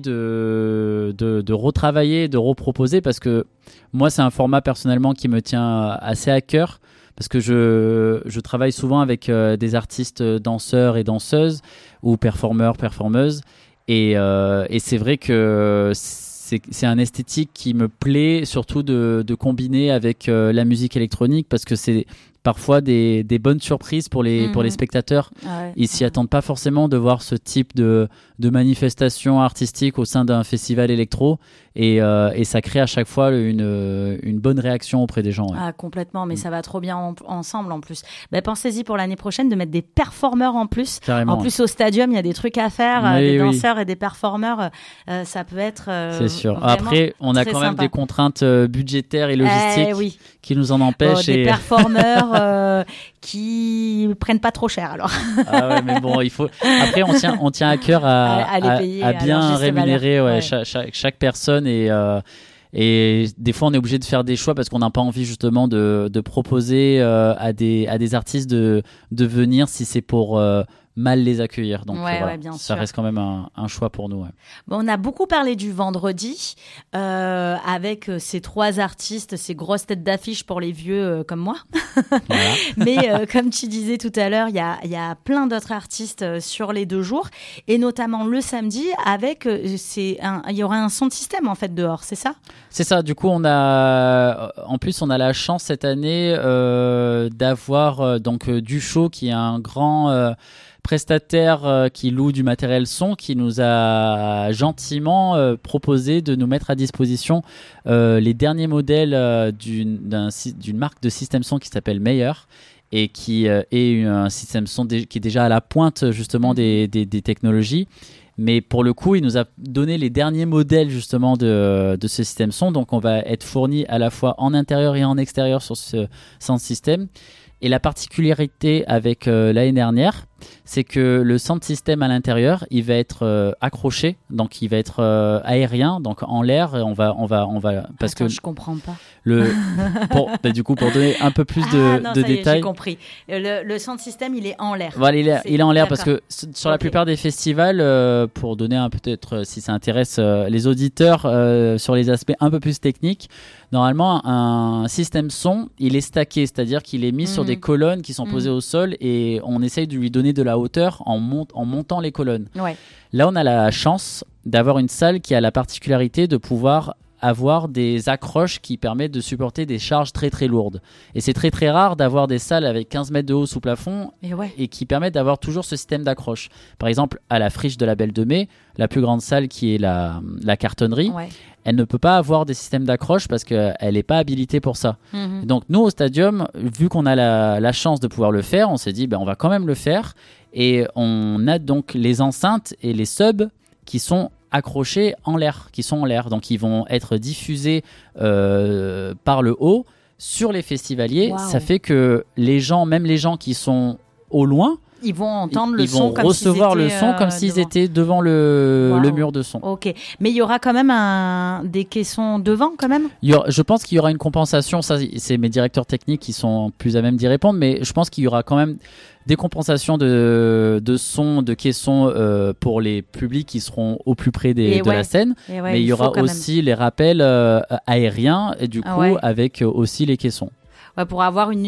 de retravailler, de reproposer, parce que moi c'est un format personnellement qui me tient assez à cœur, parce que je travaille souvent avec des artistes danseurs et danseuses ou performeurs, performeuses, et c'est vrai que c'est un esthétique qui me plaît, surtout de combiner avec la musique électronique, parce que c'est parfois des bonnes surprises pour les spectateurs. Ils s'y attendent pas forcément de voir ce type de manifestation artistique au sein d'un festival électro, et ça crée à chaque fois une bonne réaction auprès des gens. Ah, complètement, mais ça va trop bien ensemble en plus. Pensez-y pour l'année prochaine de mettre des performeurs en plus. Carrément. En plus, au stadium, il y a des trucs à faire, des danseurs et des performeurs. Ça peut être c'est sûr. Après, on a quand même des contraintes budgétaires et logistiques qui nous en empêchent. Des performeurs qui prennent pas trop cher alors. Ah ouais, mais bon, il faut. Après, on tient à cœur à les payer, à bien rémunérer chaque personne, et des fois on est obligé de faire des choix parce qu'on n'a pas envie justement de proposer à des artistes de venir si c'est pour mal les accueillir. Donc bien ça sûr. reste quand même un choix pour nous. Bon, on a beaucoup parlé du vendredi avec ces 3 artistes, ces grosses têtes d'affiche pour les vieux comme moi. Voilà. Mais comme tu disais tout à l'heure, il y a plein d'autres artistes sur les 2 jours, et notamment le samedi avec il y aura un son de système en fait dehors, c'est ça ? C'est ça. Du coup, on a la chance cette année d'avoir donc Duchot, qui est un grand prestataire qui loue du matériel son, qui nous a gentiment proposé de nous mettre à disposition les derniers modèles d'une marque de système son qui s'appelle Meyer, et qui est un système son qui est déjà à la pointe justement des technologies. Mais pour le coup, il nous a donné les derniers modèles justement de ce système son. Donc on va être fourni à la fois en intérieur et en extérieur sur ce sound system. Et la particularité avec l'année dernière, c'est que le sound system à l'intérieur, il va être accroché, donc il va être aérien, donc en l'air. On va parce Attends, que je comprends pas. Du coup, pour donner un peu plus de détails. J'ai compris. Le sound system, il est en l'air. Voilà, il est en l'air parce que sur la plupart des festivals, pour donner peut-être si ça intéresse les auditeurs sur les aspects un peu plus techniques, normalement un système son, il est stacké, c'est-à-dire qu'il est mis sur des colonnes qui sont posées au sol, et on essaye de lui donner de la hauteur en montant les colonnes. Ouais. Là, on a la chance d'avoir une salle qui a la particularité de pouvoir avoir des accroches qui permettent de supporter des charges très très lourdes. Et c'est très très rare d'avoir des salles avec 15 mètres de haut sous plafond et qui permettent d'avoir toujours ce système d'accroche. Par exemple, à la Friche de la Belle de Mai, la plus grande salle qui est la cartonnerie, elle ne peut pas avoir des systèmes d'accroche parce qu'elle n'est pas habilitée pour ça. Donc nous, au Stadium, vu qu'on a la chance de pouvoir le faire, on s'est dit on va quand même le faire, et on a donc les enceintes et les subs qui sont accrochés en l'air, donc ils vont être diffusés par le haut sur les festivaliers. Ça fait que les gens, même les gens qui sont au loin, ils vont entendre ils vont recevoir le son comme s'ils étaient devant le mur de son. Ok, mais il y aura quand même des caissons devant quand même. Je pense qu'il y aura une compensation. Ça, c'est mes directeurs techniques qui sont plus à même d'y répondre, mais je pense qu'il y aura quand même des compensations de son, de caissons pour les publics qui seront au plus près de la scène. Mais il y aura aussi les rappels aériens, et du coup avec aussi les caissons. Pour avoir une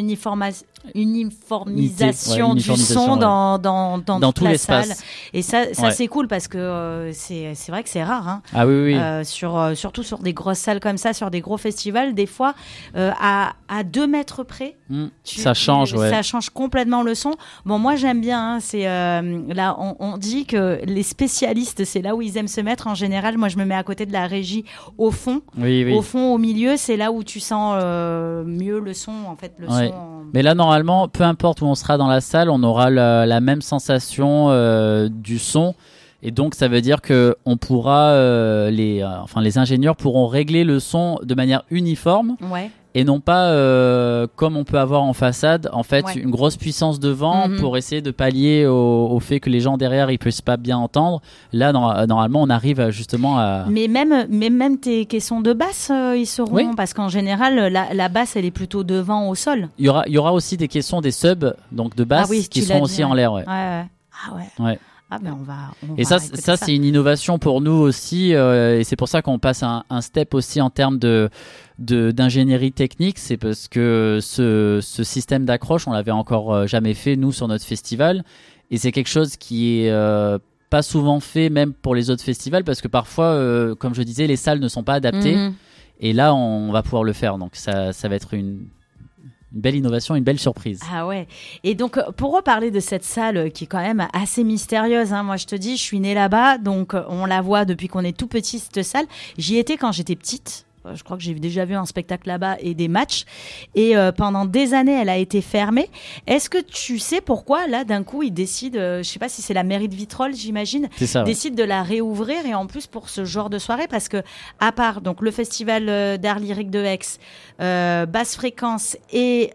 uniformisation du son dans toute tout la l'espace. salle. Et ça c'est cool parce que c'est vrai que c'est rare. Hein. Ah oui. Surtout sur des grosses salles comme ça, sur des gros festivals, des fois à 2 mètres près, ça change. Ça change complètement le son. Bon, moi j'aime bien. Hein, c'est là on dit que les spécialistes, c'est là où ils aiment se mettre. En général, moi je me mets à côté de la régie au fond. Oui. Au fond, au milieu, c'est là où tu sens mieux le son. En fait, le son. Mais là, normalement, peu importe où on sera dans la salle, on aura la même sensation du son. Et donc ça veut dire que on pourra les ingénieurs pourront régler le son de manière uniforme. Ouais. Et non pas comme on peut avoir en façade, en fait, une grosse puissance de vent pour essayer de pallier au fait que les gens derrière ils puissent pas bien entendre. Là, normalement, on arrive justement à. Mais même tes caissons de basse, ils seront parce qu'en général, la basse, elle est plutôt devant au sol. Il y aura aussi des caissons des subs, donc de basse, qui seront aussi en l'air. Ouais. Ah ouais. Ah ben on va et ça c'est une innovation pour nous aussi et c'est pour ça qu'on passe un step aussi en termes d'ingénierie technique. C'est parce que ce système d'accroche on l'avait encore jamais fait nous sur notre festival et c'est quelque chose qui est pas souvent fait même pour les autres festivals parce que parfois comme je disais les salles ne sont pas adaptées et là on va pouvoir le faire donc ça va être une belle innovation, une belle surprise. Ah ouais. Et donc, pour reparler de cette salle qui est quand même assez mystérieuse, hein, moi je te dis, je suis née là-bas, donc on la voit depuis qu'on est tout petit, cette salle. J'y étais quand j'étais petite. Je crois que j'ai déjà vu un spectacle là-bas et des matchs. Et pendant des années, elle a été fermée. Est-ce que tu sais pourquoi, là, d'un coup, ils décident, je sais pas si c'est la mairie de Vitrolles, j'imagine, décide de la réouvrir et en plus pour ce genre de soirée, parce que à part donc le festival d'art lyrique de Aix, Basse Fréquence et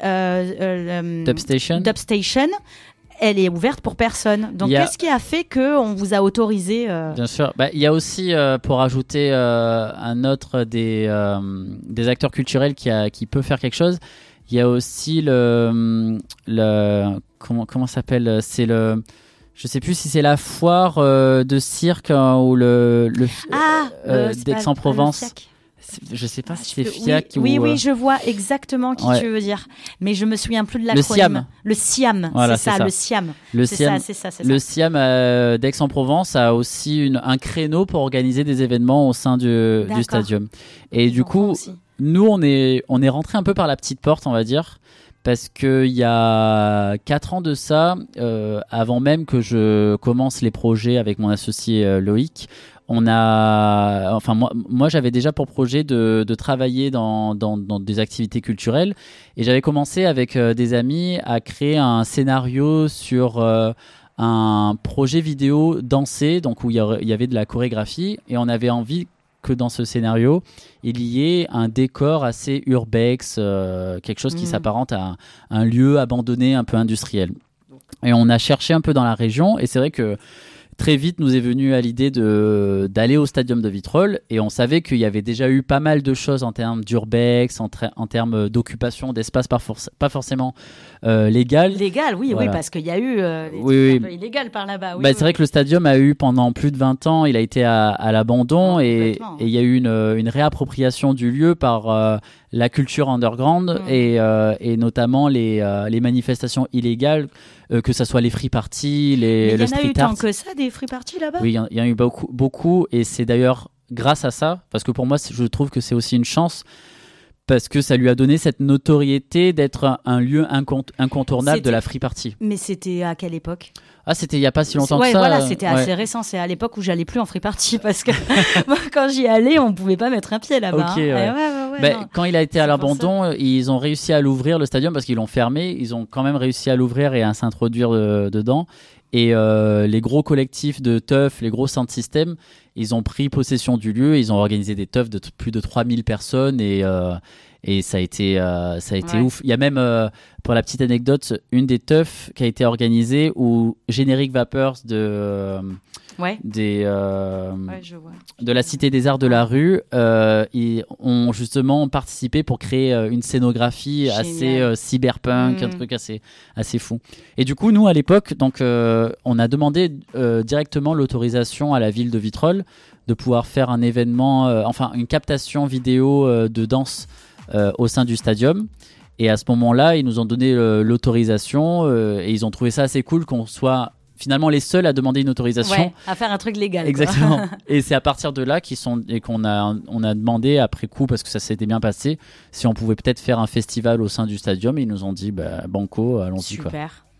Dubstation, elle est ouverte pour personne. Donc, qu'est-ce qui a fait qu'on vous a autorisé Bien sûr. Il y a aussi, pour ajouter un autre des acteurs culturels qui peut faire quelque chose, il y a aussi le comment ça s'appelle c'est le... Je sais plus si c'est la foire de cirque ou d'Aix-en-Provence. Je sais pas si c'est FIAC ou... Oui, je vois exactement qui tu veux dire. Mais je me souviens plus de l'acronyme. Le SIAM. Voilà, c'est ça, le SIAM. Le SIAM d'Aix-en-Provence a aussi un créneau pour organiser des événements au sein du stadium. Et du coup, nous, on est rentré un peu par la petite porte, on va dire. Parce qu'il y a 4 ans de ça, avant même que je commence les projets avec mon associé Loïc, moi j'avais déjà pour projet de travailler dans des activités culturelles et j'avais commencé avec des amis à créer un scénario sur un projet vidéo dansé, donc où il y avait de la chorégraphie et on avait envie que dans ce scénario, il y ait un décor assez urbex, quelque chose qui s'apparente à un lieu abandonné un peu industriel. Et on a cherché un peu dans la région et c'est vrai que très vite nous est venu à l'idée d'aller au Stadium de Vitrolles et on savait qu'il y avait déjà eu pas mal de choses en termes d'urbex, en termes d'occupation d'espace pas forcément légal. Légal, oui, voilà. Oui, parce qu'il y a eu des trucs un peu illégal par là-bas. Oui, c'est vrai que le Stadium a eu pendant plus de 20 ans, il a été à l'abandon et il y a eu une réappropriation du lieu par la culture underground et notamment les manifestations illégales, que ça soit les free parties, le street art. Il y en a eu tant que ça, des free parties là-bas ? Oui, il y en a eu beaucoup et c'est d'ailleurs grâce à ça, parce que pour moi, je trouve que c'est aussi une chance, parce que ça lui a donné cette notoriété d'être un lieu incontournable de la free party. Mais c'était à quelle époque ? Ah, c'était il n'y a pas si longtemps que ça. Voilà, c'était assez récent. C'est à l'époque où j'allais plus en free party parce que moi, quand j'y allais, on ne pouvait pas mettre un pied là-bas. Quand il a été à l'abandon, ils ont réussi à l'ouvrir, le stadium, parce qu'ils l'ont fermé. Ils ont quand même réussi à l'ouvrir et à s'introduire dedans. Et les gros collectifs de teufs, les gros sound systems, ils ont pris possession du lieu. Ils ont organisé des teufs de plus de 3000 personnes et ça a été ouf. Il y a même, pour la petite anecdote, une des teufs qui a été organisée où Generic Vapors de la Cité des Arts de la Rue ils ont justement participé pour créer une scénographie assez cyberpunk, un truc assez fou. Et du coup, nous, à l'époque, donc, on a demandé directement l'autorisation à la ville de Vitrolles de pouvoir faire un événement, une captation vidéo de danse au sein du stadium. Et à ce moment-là, ils nous ont donné l'autorisation et ils ont trouvé ça assez cool qu'on soit finalement les seuls à demander une autorisation. Ouais, à faire un truc légal. Exactement. Et c'est à partir de là qu'on a demandé après coup, parce que ça s'était bien passé, si on pouvait peut-être faire un festival au sein du stadium. Et ils nous ont dit, banco, allons-y. Super.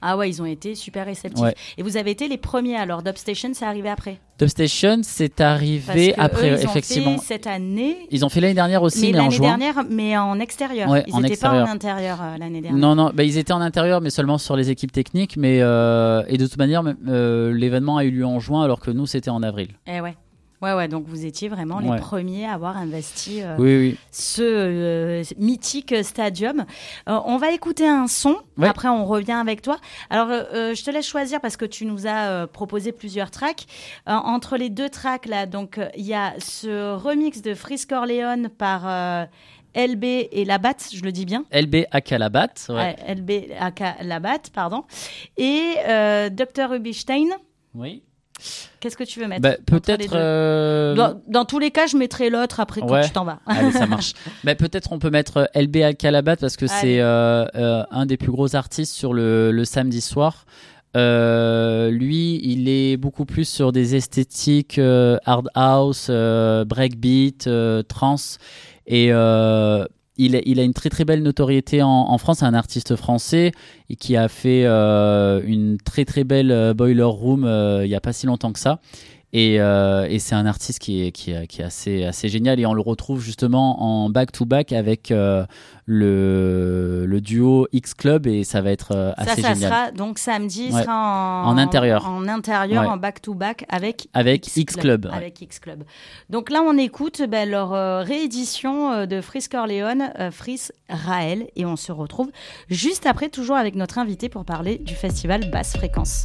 Ah ouais, ils ont été super réceptifs. Ouais. Et vous avez été les premiers, alors Dubstation, c'est arrivé après? Dubstation, c'est arrivé après, eux, ils effectivement. ont fait cette année. Ils ont fait l'année dernière aussi, mais en l'année juin. dernière, mais en extérieur. Ouais, Ils en n'étaient pas extérieur. en intérieur l'année dernière. Non, ils étaient en intérieur, mais seulement sur les équipes techniques. Mais et de toute manière, l'événement a eu lieu en juin, alors que nous, c'était en avril. Eh ouais. Ouais, donc vous étiez vraiment les premiers à avoir investi oui. ce mythique stadium. On va écouter un son, après on revient avec toi. Alors je te laisse choisir parce que tu nous as proposé plusieurs tracks. Entre les deux tracks là, donc il y a ce remix de Frisk Orleans par LB et Labat, je le dis bien. LB aka Labat, LB aka Labat, pardon. Et Dr Rubinstein. Oui. Qu'est-ce que tu veux mettre? Peut-être. Dans tous les cas, je mettrai l'autre après quand tu t'en vas. Allez, ça marche. Peut-être on peut mettre LB à Calabat parce que c'est un des plus gros artistes sur le samedi soir. Lui, il est beaucoup plus sur des esthétiques hard house, breakbeat, trance et il a une très très belle notoriété en France. C'est un artiste français et qui a fait une très très belle Boiler Room il n'y a pas si longtemps que ça. Et c'est un artiste qui est assez génial et on le retrouve justement en back-to-back avec le duo X-Club et ça va être assez génial. Ça sera donc samedi, sera en intérieur. En back-to-back avec X-Club. Avec X-Club. Donc là, on écoute leur réédition de Frisk Orleans, Frisk Raël et on se retrouve juste après, toujours avec notre invité pour parler du festival Basse Fréquence.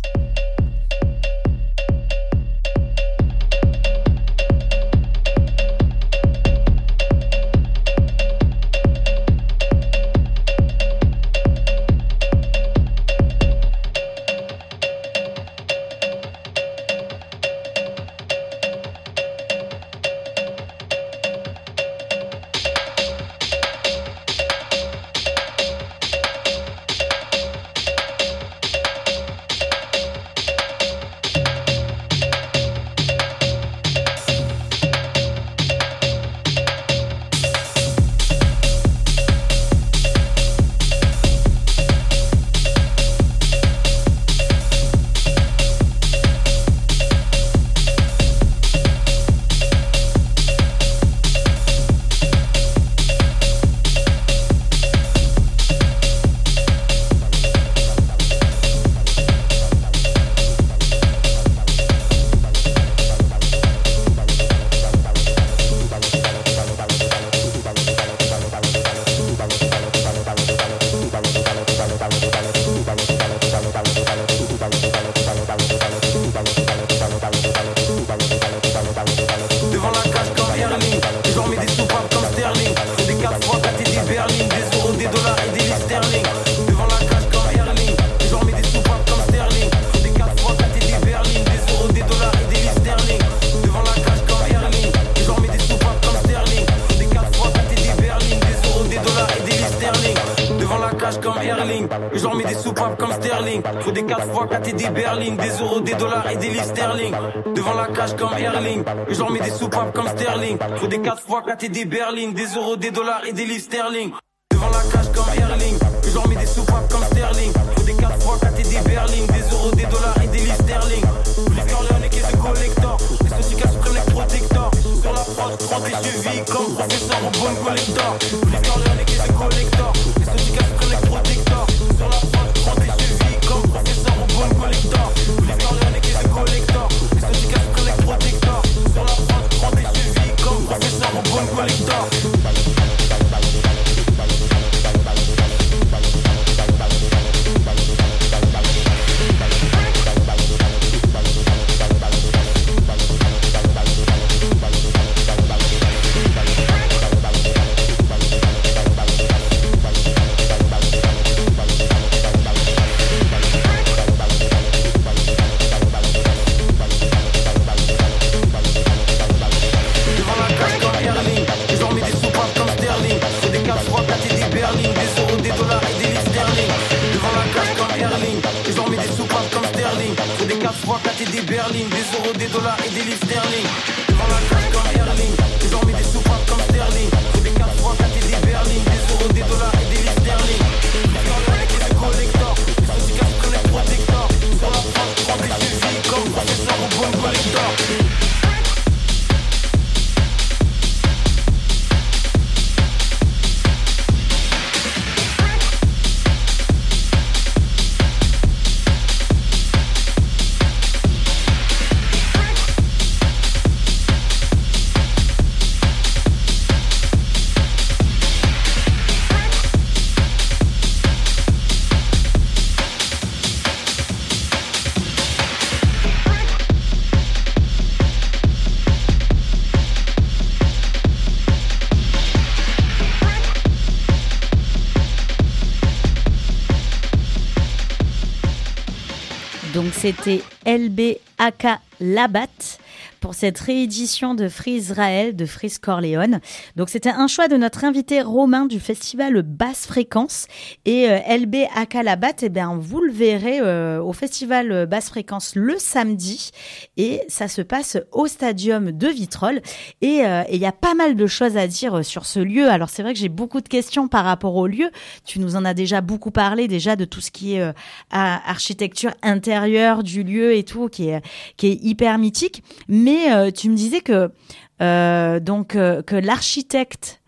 Faut des 4 fois 4 et des berlines, des euros, des dollars et des livres sterling. Devant la cage comme Erling, j'en mets des soupapes comme sterling. Faut des 4 fois 4 et des berlines, des euros, des dollars et des livres sterling. Frisk Orleans et caisse de collector, les saucikas suprêmes les protectors. Sur la prod, 30 et chevilles comme professeur au bon collector. Frisk Orleans et caisse de collector, les saucikas suprêmes les protectors. Sur la prod, 30 et chevilles comme professeur au bon collector. Frisk Orleans et caisse de collector, les saucikas suprêmes les protectors. Sur la prod, 30 et chevilles comme professeur au bon collector. Des berlines, des euros, des dollars et des livres sterling. Devant la cage comme Erling, j'en mets des soupapes comme sterling. Faut des 4 fois 4 et des berlines, des euros, des dollars et des livres sterling. Frisk Orleans et caisse de collector, les saucikas suprêmes les Donc c'était LB aka Labat pour cette réédition de Free Israel de Freeze Corleone. Donc c'était un choix de notre invité Romain du festival Basse Fréquence et LB aka Labat, eh bien vous le verrez au festival Basse Fréquence le samedi et ça se passe au stadium de Vitrolles et il y a pas mal de choses à dire sur ce lieu. Alors c'est vrai que j'ai beaucoup de questions par rapport au lieu. Tu nous en as déjà beaucoup parlé déjà de tout ce qui est architecture intérieure du lieu et tout qui est hyper mythique. Mais tu me disais que que l'architecte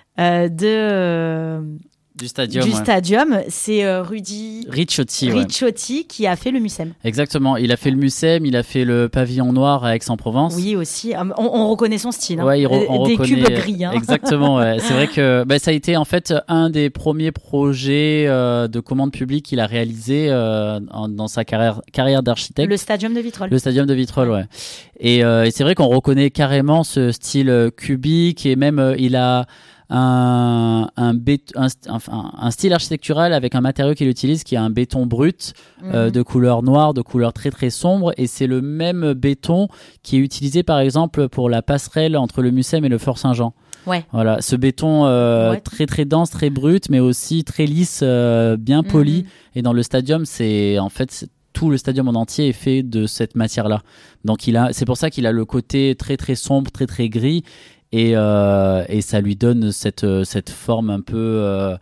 du stadium, c'est Rudy Ricciotti qui a fait le Mucem. Exactement, il a fait le Mucem, il a fait le pavillon noir à Aix-en-Provence. Oui, aussi. On reconnaît son style. Hein. Ouais, on des reconnaît, cubes gris. Hein. Exactement, ouais. C'est vrai que ça a été en fait un des premiers projets de commande publique qu'il a réalisé dans sa carrière d'architecte. Le stadium de Vitrolles. Le stadium de Vitrolles, ouais. Et c'est vrai qu'on reconnaît carrément ce style cubique et même il a un style architectural avec un matériau qu'il utilise qui est un béton brut de couleur noire, de couleur très très sombre, et c'est le même béton qui est utilisé par exemple pour la passerelle entre le Mucem et le Fort Saint-Jean. Ouais. Voilà, ce béton très très dense, très brut, mais aussi très lisse, bien poli. Et dans le stadium, tout le stadium en entier est fait de cette matière-là. Donc c'est pour ça qu'il a le côté très très sombre, très très gris. Et ça lui donne cette forme un peu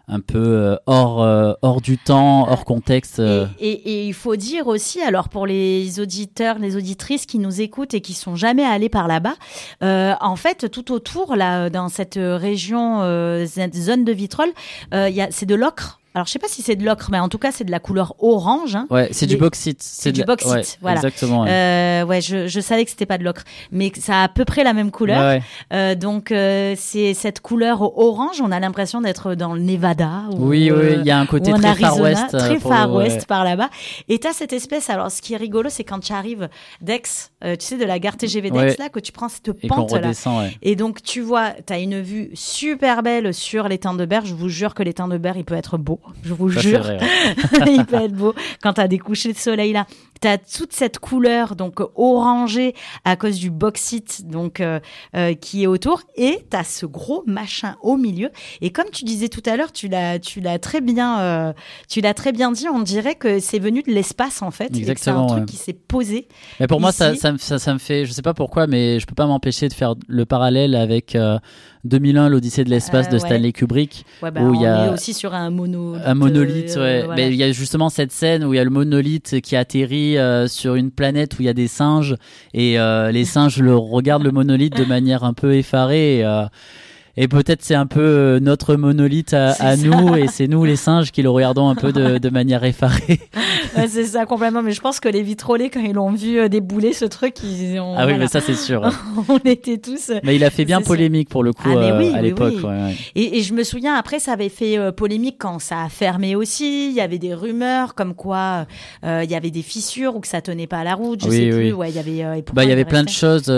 hors du temps, hors contexte. Et il faut dire aussi, alors pour les auditeurs, les auditrices qui nous écoutent et qui sont jamais allés par là-bas, en fait, tout autour, là, dans cette région, cette zone de Vitrolles, c'est de l'ocre. Alors, je sais pas si c'est de l'ocre, mais en tout cas, c'est de la couleur orange. Hein. Ouais, c'est du bauxite. C'est du bauxite, ouais, voilà. Exactement. Ouais, je savais que c'était pas de l'ocre, mais ça a à peu près la même couleur. Ouais. Donc, c'est cette couleur orange. On a l'impression d'être dans le Nevada. Oui, il y a un côté très Arizona, Far West. Très Far West par là-bas. Et t'as cette espèce. Alors, ce qui est rigolo, c'est quand tu arrives d'Aix, tu sais, de la gare TGV d'Aix, là, que tu prends cette et pente qu'on redescend, là. Et donc, tu vois, t'as une vue super belle sur l'étang de Berre. Je vous jure que l'étang de Berre, il peut être beau. Je vous jure. Il peut être beau quand t'as des couchers de soleil là. T'as toute cette couleur donc orangée à cause du bauxite donc qui est autour, et t'as ce gros machin au milieu. Et comme tu disais tout à l'heure, tu l'as très bien dit. On dirait que c'est venu de l'espace en fait. Exactement. Et que c'est un truc qui s'est posé. Mais pour moi, ça ici. me fait, je sais pas pourquoi, mais je peux pas m'empêcher de faire le parallèle avec 2001, l'Odyssée de l'espace de Stanley Kubrick. Ouais, où on est aussi sur un monolithe. Un monolithe, ouais. Voilà. Mais il y a justement cette scène où il y a le monolithe qui atterrit sur une planète où il y a des singes, et les singes regardent le monolithe de manière un peu effarée. Et peut-être c'est un peu notre monolithe à nous, et c'est nous les singes qui le regardons un peu de manière effarée. Ouais, c'est ça complètement, mais je pense que les Vitrolais, quand ils l'ont vu débouler ce truc, ils ont... Ah oui, mais ça c'est sûr. On était tous... Mais il a fait bien polémique pour le coup à l'époque. Oui. Ouais. Et je me souviens, après, ça avait fait polémique quand ça a fermé aussi. Il y avait des rumeurs comme quoi il y avait des fissures ou que ça tenait pas à la route, je sais plus. Ouais, il y avait... il y avait plein de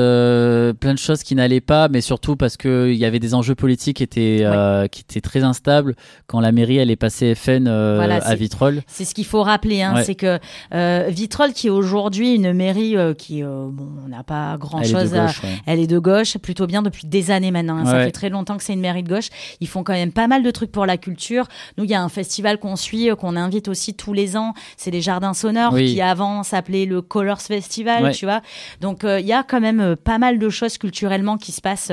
choses qui n'allaient pas, mais surtout parce qu'il y avait des enjeux politiques qui étaient très instables quand la mairie elle est passée FN à Vitrolles. C'est ce qu'il faut rappeler, hein, c'est que Vitrolles, qui est aujourd'hui une mairie qui on n'a pas grand chose elle est de gauche, plutôt bien depuis des années maintenant, hein. Ça fait très longtemps que c'est une mairie de gauche. Ils font quand même pas mal de trucs pour la culture. Nous, il y a un festival qu'on suit, qu'on invite aussi tous les ans, c'est les Jardins Sonores, qui avant s'appelait le Colors Festival, tu vois. Donc il y a quand même pas mal de choses culturellement qui se passent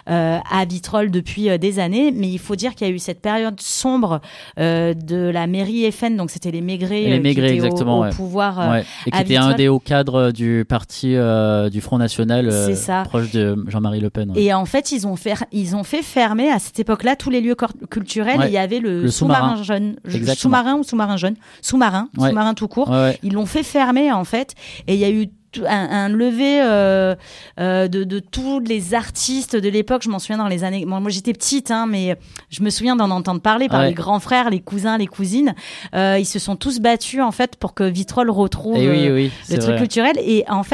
à Vitrolles depuis des années, mais il faut dire qu'il y a eu cette période sombre de la mairie FN, donc c'était les Maigrés qui étaient au pouvoir et qui était un des hauts cadres du parti du Front National proche de Jean-Marie Le Pen. Et en fait, ils ont fait fermer à cette époque-là tous les lieux culturels, et il y avait le sous-marin jaune. Sous-marin ou sous-marin jaune Sous-marin tout court. Ils l'ont fait fermer en fait, et il y a eu un lever de tous les artistes de l'époque. Je m'en souviens dans les années... Moi j'étais petite, hein, mais je me souviens d'en entendre parler par les grands frères, les cousins, les cousines. Ils se sont tous battus en fait pour que Vitrolles retrouve le truc culturel. Et en fait,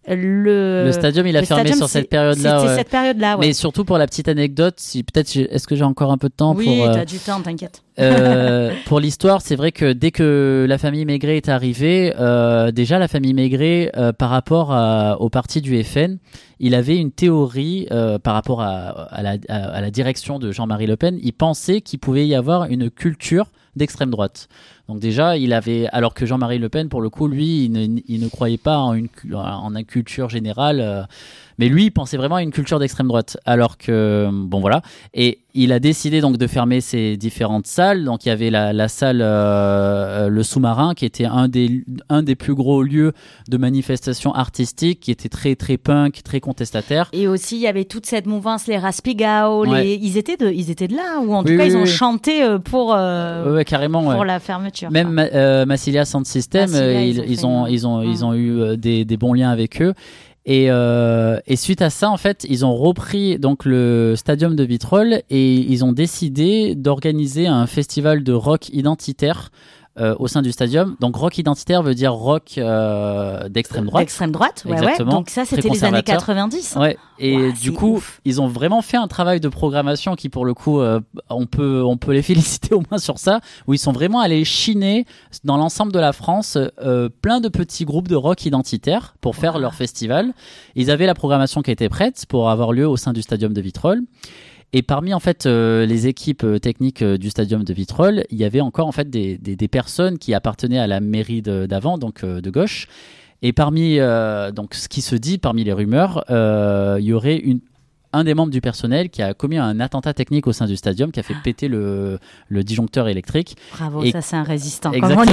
Le stadium, il a fermé sur cette période-là. C'était cette période-là, ouais. Mais surtout pour la petite anecdote, est-ce que j'ai encore un peu de temps oui, pour... t'as du temps, t'inquiète. Pour l'histoire, c'est vrai que dès que la famille Maigret est arrivée, déjà la famille Maigret, par rapport au parti du FN, il avait une théorie par rapport à la direction de Jean-Marie Le Pen. Il pensait qu'il pouvait y avoir une culture d'extrême droite. Donc déjà, il avait, alors que Jean-Marie Le Pen, pour le coup, lui, il ne croyait pas en une culture générale, mais lui, il pensait vraiment à une culture d'extrême droite. Alors que, bon voilà, et il a décidé donc de fermer ces différentes salles. Donc il y avait la salle, le Sous-Marin, qui était un des plus gros lieux de manifestation artistique, qui était très très punk, très contestataire. Et aussi, il y avait toute cette mouvance, les Raspigao, ils étaient de là, ou en tout cas, ils ont chanté pour carrément, pour la fermeture. Même Massilia Sound System, ils ont eu des bons liens avec eux. Et suite à ça, en fait, ils ont repris donc le stadium de Vitrolles et ils ont décidé d'organiser un festival de rock identitaire au sein du stadium. Donc rock identitaire veut dire rock d'extrême droite. D'extrême droite, ouais. Donc ça, c'était les années 90. Ouais. Et du coup, ils ont vraiment fait un travail de programmation qui, pour le coup, on peut les féliciter au moins sur ça, où ils sont vraiment allés chiner dans l'ensemble de la France plein de petits groupes de rock identitaires pour faire leur festival. Ils avaient la programmation qui était prête pour avoir lieu au sein du stadium de Vitrolles. Et parmi en fait les équipes techniques du stadium de Vitrolles, il y avait encore en fait des personnes qui appartenaient à la mairie d'avant, donc de gauche. Et parmi donc ce qui se dit parmi les rumeurs, il y aurait un des membres du personnel qui a commis un attentat technique au sein du stadium, qui a fait péter le disjoncteur électrique. Bravo, ça c'est un résistant. Exactement.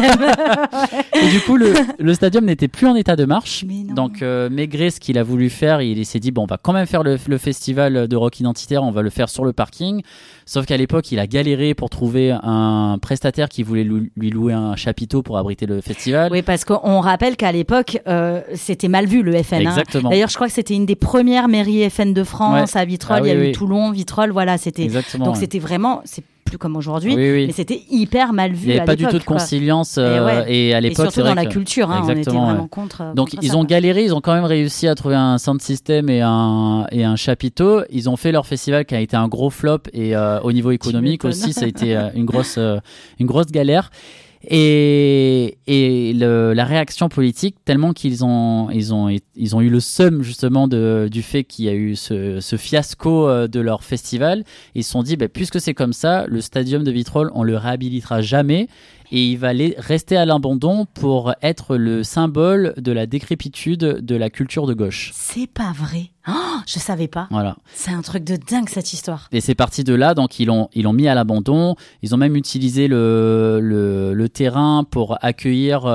Et du coup, le stadium n'était plus en état de marche. Donc Maigret, ce qu'il a voulu faire, il s'est dit bon, on va quand même faire le festival de rock identitaire, on va le faire sur le parking. Sauf qu'à l'époque, il a galéré pour trouver un prestataire qui voulait lui louer un chapiteau pour abriter le festival. Oui, parce qu'on rappelle qu'à l'époque, c'était mal vu le FN. Exactement. D'ailleurs, je crois que c'était une des premières mairies FN de France à Vitrolles. Il y a eu Toulon, Vitrolles, voilà, c'était. Exactement, donc c'était vraiment, c'est plus comme aujourd'hui, mais c'était hyper mal vu. Il n'y avait pas du tout de conciliance et à l'époque, et surtout dans la culture, on était vraiment contre. Donc ils ont galéré, ils ont quand même réussi à trouver un sound system et un chapiteau. Ils ont fait leur festival qui a été un gros flop et au niveau économique aussi, ça a été une grosse galère. Et la réaction politique, tellement qu'ils ont eu le seum justement du fait qu'il y a eu ce fiasco de leur festival, ils se sont dit puisque c'est comme ça, le stadium de Vitrolles on le réhabilitera jamais et il va rester à l'abandon pour être le symbole de la décrépitude de la culture de gauche. C'est pas vrai. Oh, je savais pas. Voilà. C'est un truc de dingue cette histoire. Et c'est parti de là, donc ils l'ont mis à l'abandon. Ils ont même utilisé le terrain pour accueillir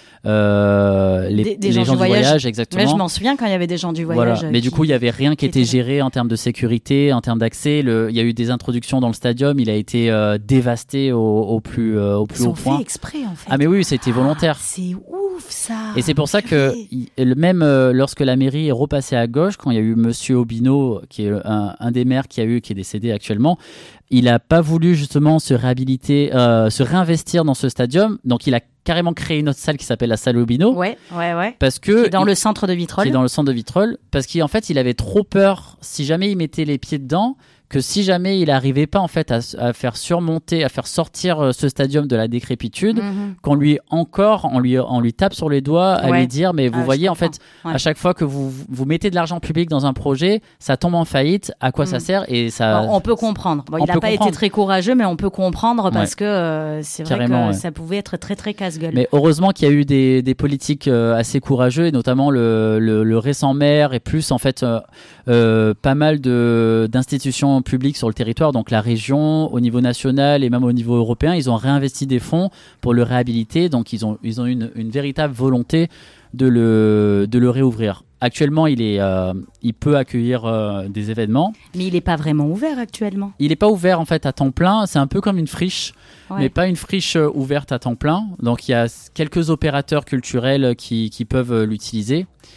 les gens du voyage, exactement. Mais je m'en souviens quand il y avait des gens du voyage. Voilà. Mais du coup, il y avait rien qui était géré en termes de sécurité, en termes d'accès. Il y a eu des introductions dans le stadium. Il a été dévasté au plus haut point. Ils ont fait exprès en fait. Ah mais oui, c'était volontaire. C'est ouf ça. Et c'est pour ça que même lorsque la mairie est repassée à gauche, quand il y a eu Monsieur Aubineau, qui est un des maires qui est décédé actuellement, il n'a pas voulu justement se réinvestir dans ce stadium. Donc il a carrément créé une autre salle qui s'appelle la salle Aubineau. Ouais. Parce que qui est dans le centre de Vitrolles. Parce qu'en fait, il avait trop peur, si jamais il mettait les pieds dedans, que si jamais il n'arrivait pas en fait à faire sortir ce stadium de la décrépitude, qu'on lui tape sur les doigts à lui dire mais vous voyez en fait à chaque fois que vous mettez de l'argent public dans un projet, ça tombe en faillite, à quoi ça sert? Et ça on peut comprendre. Il n'a pas été très courageux, mais on peut comprendre parce que c'est vrai carrément, que ça pouvait être très très casse-gueule. Mais heureusement qu'il y a eu des politiques assez courageux et notamment le récent maire et plus en fait pas mal d'institutions publiques sur le territoire, donc la région, au niveau national et même au niveau européen, ils ont réinvesti des fonds pour le réhabiliter, donc ils ont une véritable volonté de le réouvrir. Actuellement, il peut accueillir des événements. Mais il n'est pas vraiment ouvert actuellement. Il n'est pas ouvert en fait à temps plein, c'est un peu comme une friche, mais pas une friche ouverte à temps plein. Donc il y a quelques opérateurs culturels qui peuvent l'utiliser.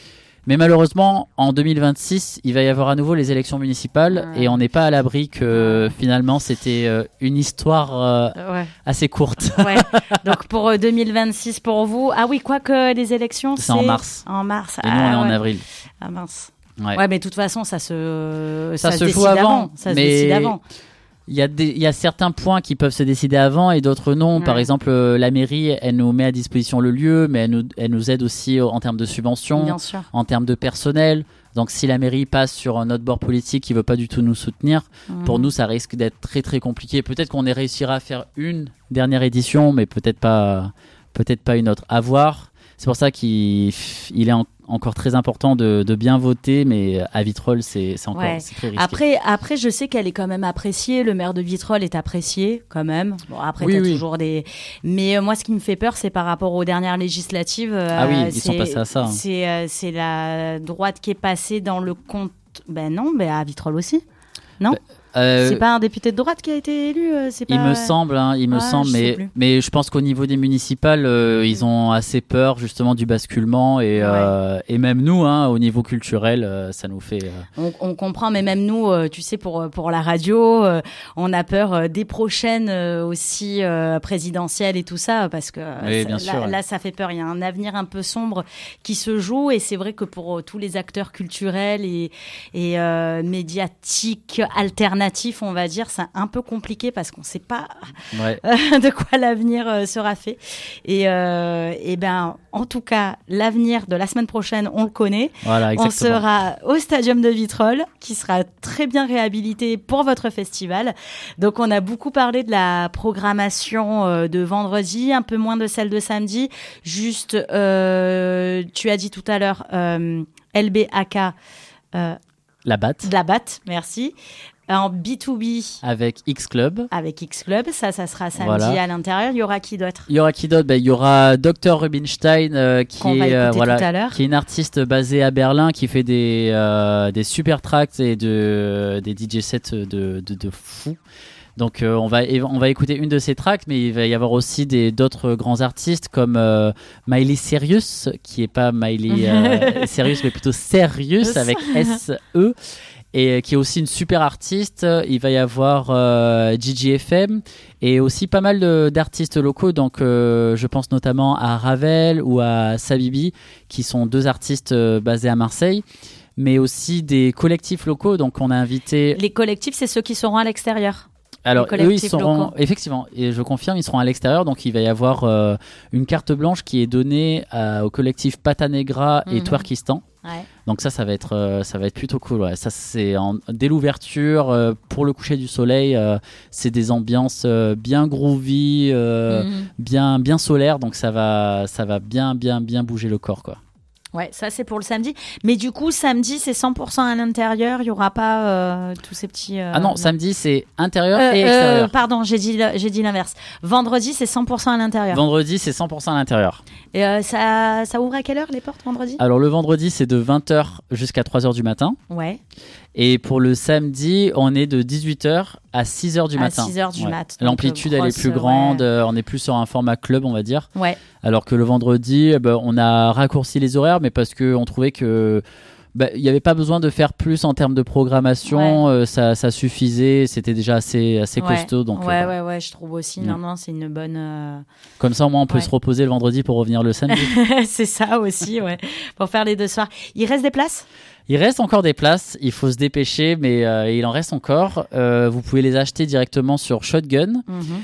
Mais malheureusement, en 2026, il va y avoir à nouveau les élections municipales et on n'est pas à l'abri que finalement c'était une histoire assez courte. Ouais. Donc pour 2026, pour vous, ah oui, quoique les élections, c'est en mars. En mars. Et nous, on est en avril. Ah mince. Ouais. Mais de toute façon, ça se joue avant. Ça se décide avant. Il y a certains points qui peuvent se décider avant et d'autres non. Par exemple, la mairie, elle nous met à disposition le lieu, mais elle nous aide aussi en termes de subventions, en termes de personnel. Donc si la mairie passe sur notre bord politique qui veut pas du tout nous soutenir, pour nous, ça risque d'être très très compliqué. Peut-être qu'on réussira à faire une dernière édition, mais peut-être pas une autre. À voir. C'est pour ça qu'il est encore très important de bien voter, mais à Vitrolles, c'est très risqué. Après, je sais qu'elle est quand même appréciée. Le maire de Vitrolles est apprécié quand même. Bon, après, t'as toujours des. Mais moi, ce qui me fait peur, c'est par rapport aux dernières législatives. Ils sont passés à ça. C'est la droite qui est passée dans le compte. Ben non, à Vitrolles aussi. Non. C'est pas un député de droite qui a été élu, Il me semble, mais je pense qu'au niveau des municipales, ils ont assez peur justement du basculement et même nous, au niveau culturel, ça nous fait. On comprend, mais même nous, tu sais, pour la radio, on a peur des prochaines aussi présidentielles et tout ça, parce que là, ça fait peur. Il y a un avenir un peu sombre qui se joue, et c'est vrai que pour tous les acteurs culturels et médiatiques alternatifs, on va dire, c'est un peu compliqué parce qu'on ne sait pas de quoi l'avenir sera fait. Et en tout cas, l'avenir de la semaine prochaine, on le connaît. Voilà, exactement. On sera au Stadium de Vitrolles, qui sera très bien réhabilité pour votre festival. Donc, on a beaucoup parlé de la programmation de vendredi, un peu moins de celle de samedi. Juste, tu as dit tout à l'heure, LBAK. La BAT, merci. En B2B. Avec X-Club. Ça sera samedi à l'intérieur. Il y aura qui d'autre ? Il y aura Dr Rubinstein, qui est une artiste basée à Berlin, qui fait des super tracks et des DJ sets de fou. Donc on va écouter une de ces tracks, mais il va y avoir aussi d'autres grands artistes comme Miley Cyrus, qui est pas Miley Cyrus, mais plutôt Serious avec S-E. Et qui est aussi une super artiste. Il va y avoir GGFM et aussi pas mal d'artistes locaux. Donc je pense notamment à Ravel ou à Sabibi, qui sont deux artistes basés à Marseille, mais aussi des collectifs locaux. Donc on a invité... Les collectifs, c'est ceux qui seront à l'extérieur. Alors eux, ils seront effectivement, et je confirme, ils seront à l'extérieur. Donc il va y avoir une carte blanche qui est donnée au collectif Pata Negra et Twerkistan. Ouais. Donc ça va être plutôt cool. Ouais. Ça c'est dès l'ouverture pour le coucher du soleil. C'est des ambiances bien groovy, bien solaires. Donc ça va bien bouger le corps, quoi. Ouais, ça c'est pour le samedi. Mais du coup, samedi c'est 100% à l'intérieur. Il y aura pas tous ces petits. Ah non, samedi c'est intérieur et extérieur. Pardon, j'ai dit l'inverse. Vendredi c'est 100% à l'intérieur. Vendredi c'est 100% à l'intérieur. Et ça ouvre à quelle heure les portes vendredi ? Alors le vendredi c'est de 20h jusqu'à 3h du matin. Ouais. Et pour le samedi, on est de 18h à 6h du matin. À 6h du mat. L'amplitude, elle est plus grande. On est plus sur un format club, on va dire. Ouais. Alors que le vendredi, on a raccourci les horaires, mais parce qu'on trouvait que il n'y avait pas besoin de faire plus en termes de programmation. Ça suffisait. C'était déjà assez costaud. Donc, ouais, je trouve aussi. Non, c'est une bonne... Comme ça, au moins, on peut se reposer le vendredi pour revenir le samedi. C'est ça aussi, ouais. Pour faire les deux soirs. Il reste des places ? Il reste encore des places, il faut se dépêcher, mais il en reste encore. Vous pouvez les acheter directement sur Shotgun.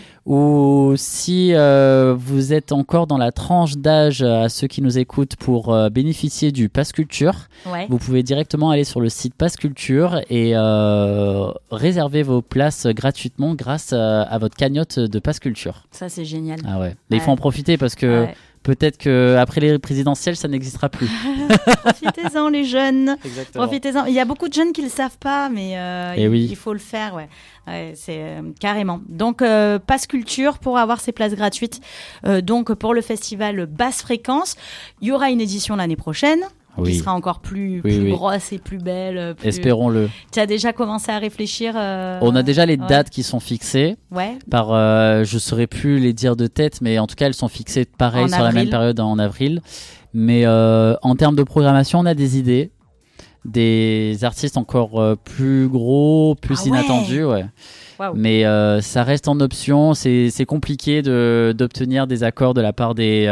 Ou si vous êtes encore dans la tranche d'âge à ceux qui nous écoutent pour bénéficier du Pass Culture, vous pouvez directement aller sur le site Pass Culture et réserver vos places gratuitement grâce à votre cagnotte de Pass Culture. Ça, c'est génial. Ah ouais. Mais il faut en profiter parce que... Peut-être qu'après les présidentielles, ça n'existera plus. Profitez-en, les jeunes. Exactement. Profitez-en. Il y a beaucoup de jeunes qui ne le savent pas, mais il faut le faire. Ouais, c'est carrément. Donc, Pass Culture pour avoir ces places gratuites. Donc, pour le festival Basse Fréquence, il y aura une édition l'année prochaine. qui sera encore plus grosse et plus belle. Espérons-le. Tu as déjà commencé à réfléchir On a déjà les dates qui sont fixées. Ouais. Je ne saurais plus les dire de tête, mais en tout cas, elles sont fixées pareil sur la même période en avril. Mais en termes de programmation, on a des idées. Des artistes encore plus gros, plus inattendus. Ouais. Wow. Mais ça reste en option. C'est compliqué d'obtenir des accords de la part des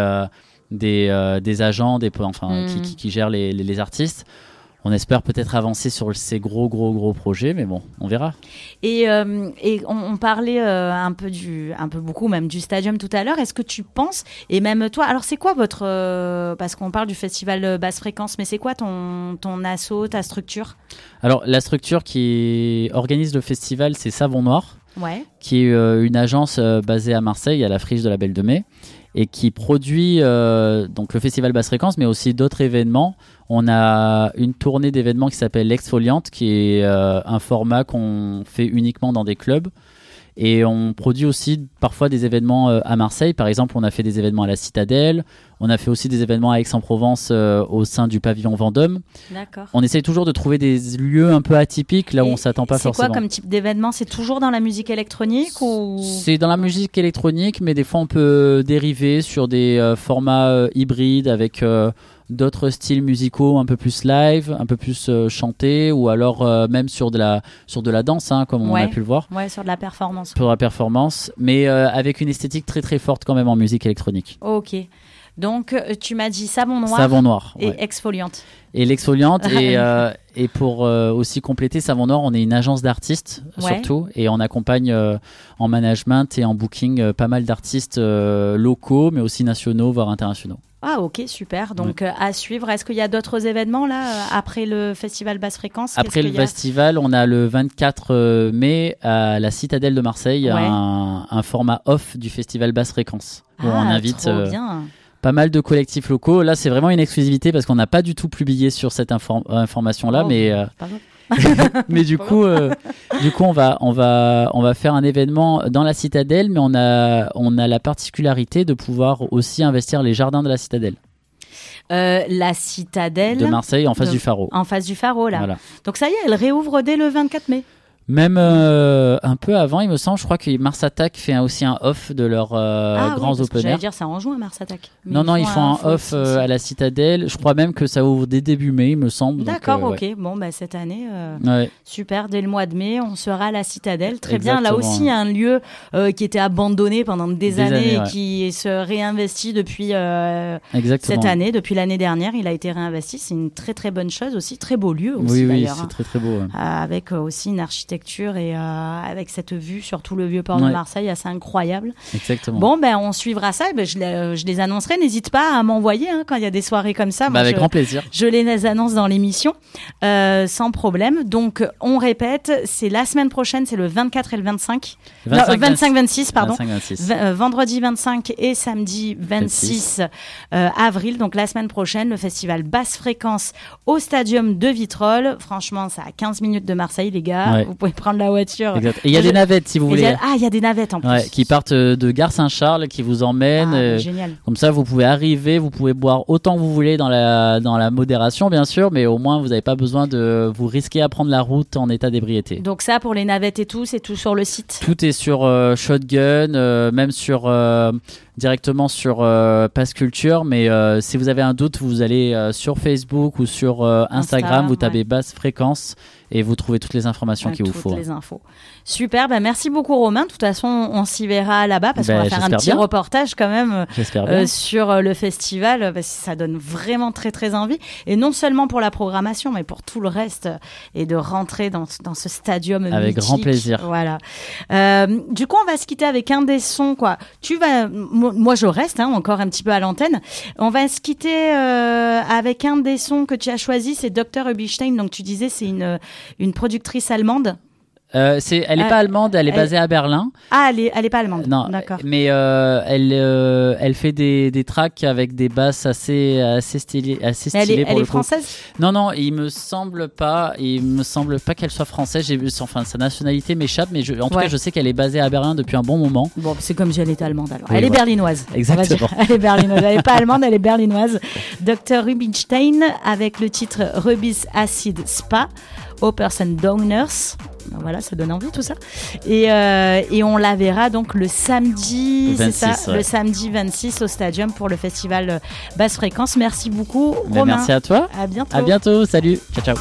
agents, qui gèrent les artistes. On espère peut-être avancer sur ces gros projets, mais bon, on verra. Et on parlait un peu beaucoup même du Stadium tout à l'heure. Est-ce que tu penses, et même toi, alors c'est quoi votre parce qu'on parle du festival Basse Fréquence, mais c'est quoi ton asso, ta structure? Alors la structure qui organise le festival, c'est Savon Noir, qui est une agence basée à Marseille, à la Friche de la Belle de Mai, et qui produit donc le festival Basse Fréquence, mais aussi d'autres événements. On a une tournée d'événements qui s'appelle l'Exfoliante, qui est un format qu'on fait uniquement dans des clubs. Et on produit aussi parfois des événements à Marseille. Par exemple, on a fait des événements à la Citadelle. On a fait aussi des événements à Aix-en-Provence au sein du pavillon Vendôme. D'accord. On essaye toujours de trouver des lieux un peu atypiques, là où on ne s'attend pas forcément. C'est quoi comme type d'événement? C'est toujours dans la musique électronique ou... C'est dans la musique électronique, mais des fois on peut dériver sur des formats hybrides avec... d'autres styles musicaux un peu plus live, un peu plus chantés, ou alors même sur de la danse, comme on a pu le voir. Ouais, sur de la performance. Pour la performance, mais avec une esthétique très très forte quand même en musique électronique. Ok. Donc tu m'as dit Savon Noir et Exfoliante. Et l'Exfoliante et pour aussi compléter Savon Noir, on est une agence d'artistes surtout, et on accompagne en management et en booking pas mal d'artistes locaux, mais aussi nationaux, voire internationaux. Ah ok, super. Donc à suivre. Est-ce qu'il y a d'autres événements là après le festival Basse Fréquence? Après le festival, on a le 24 mai à la Citadelle de Marseille un format off du festival Basse Fréquence où on invite pas mal de collectifs locaux. Là, c'est vraiment une exclusivité parce qu'on n'a pas du tout publié sur cette information-là, mais du coup, on va faire un événement dans la Citadelle, mais on a la particularité de pouvoir aussi investir les jardins de la Citadelle. La Citadelle de Marseille, en face du Pharo. En face du Pharo, là. Voilà. Donc ça y est, elle réouvre dès le 24 mai. Même un peu avant, il me semble, je crois que Mars Attack fait aussi un off de leurs grands open air. J'allais dire, c'est en juin, Mars Attack. Non, ils font un off à la Citadelle. Je crois même que ça ouvre dès début mai, il me semble. D'accord, ok. Ouais. Bon, cette année, super. Dès le mois de mai, on sera à la Citadelle. Très bien. Là aussi, un lieu qui était abandonné pendant des années et qui se réinvestit depuis cette année, depuis l'année dernière. Il a été réinvesti. C'est une très, très bonne chose aussi. Très beau lieu aussi, d'ailleurs. Oui, c'est très, très beau. Avec aussi une architecture et avec cette vue sur tout le vieux port de Marseille assez incroyable. Exactement. Bon, on suivra ça. Je les annoncerai. N'hésite pas à m'envoyer quand il y a des soirées comme ça. Avec grand plaisir. Je les annonce dans l'émission sans problème. Donc, on répète, c'est la semaine prochaine, c'est le 24 et le 25. 25-26, pardon. 25-26. Vendredi 25 et samedi 26 avril. Donc, la semaine prochaine, le festival Basse Fréquence au Stadium de Vitrolles. Franchement, ça a 15 minutes de Marseille, les gars. Ouais. Vous pouvez prendre la voiture. Exact. Et il y a des navettes, si vous voulez. Il y a des navettes en plus. Qui partent de Gare Saint-Charles, qui vous emmènent. Génial. Comme ça, vous pouvez arriver, vous pouvez boire autant que vous voulez dans la modération, bien sûr, mais au moins, vous n'avez pas besoin de vous risquer à prendre la route en état d'ébriété. Donc ça, pour les navettes et tout, c'est tout sur le site. Tout est sur Shotgun, même directement sur Pass Culture, mais si vous avez un doute, vous allez sur Facebook ou sur Instagram, vous tapez Basse Fréquence et vous trouvez toutes les informations qu'il vous faut. Toutes les infos. Super, merci beaucoup Romain. De toute façon, on s'y verra là-bas parce qu'on va faire un petit reportage quand même sur le festival parce que ça donne vraiment très très envie. Et non seulement pour la programmation, mais pour tout le reste et de rentrer dans ce stadium mythique. Avec grand plaisir. Voilà. Du coup, on va se quitter avec un des sons, quoi. Moi, je reste encore un petit peu à l'antenne. On va se quitter avec un des sons que tu as choisi, c'est Dr. Rubinstein. Donc, tu disais, c'est une productrice allemande. Elle est pas allemande, elle est basée à Berlin. Ah, elle est pas allemande. Non, d'accord. Mais elle fait des tracks avec des basses assez stylées pour elle le est coup. française? Non, il me semble pas qu'elle soit française. Sa nationalité m'échappe, mais en tout cas, je sais qu'elle est basée à Berlin depuis un bon moment. Bon, c'est comme si elle était allemande alors. Oui, elle est voilà. berlinoise. Exactement. Elle est berlinoise. Elle est pas allemande, elle est berlinoise. Dr Rubinstein avec le titre Rubis Acid Spa. Person Downers, voilà, ça donne envie tout ça. Et on la verra donc le samedi, 26, c'est ça, le samedi 26 au Stadium pour le festival Basse Fréquence. Merci beaucoup, Romain. Merci à toi. À bientôt. À bientôt. Salut. Ciao.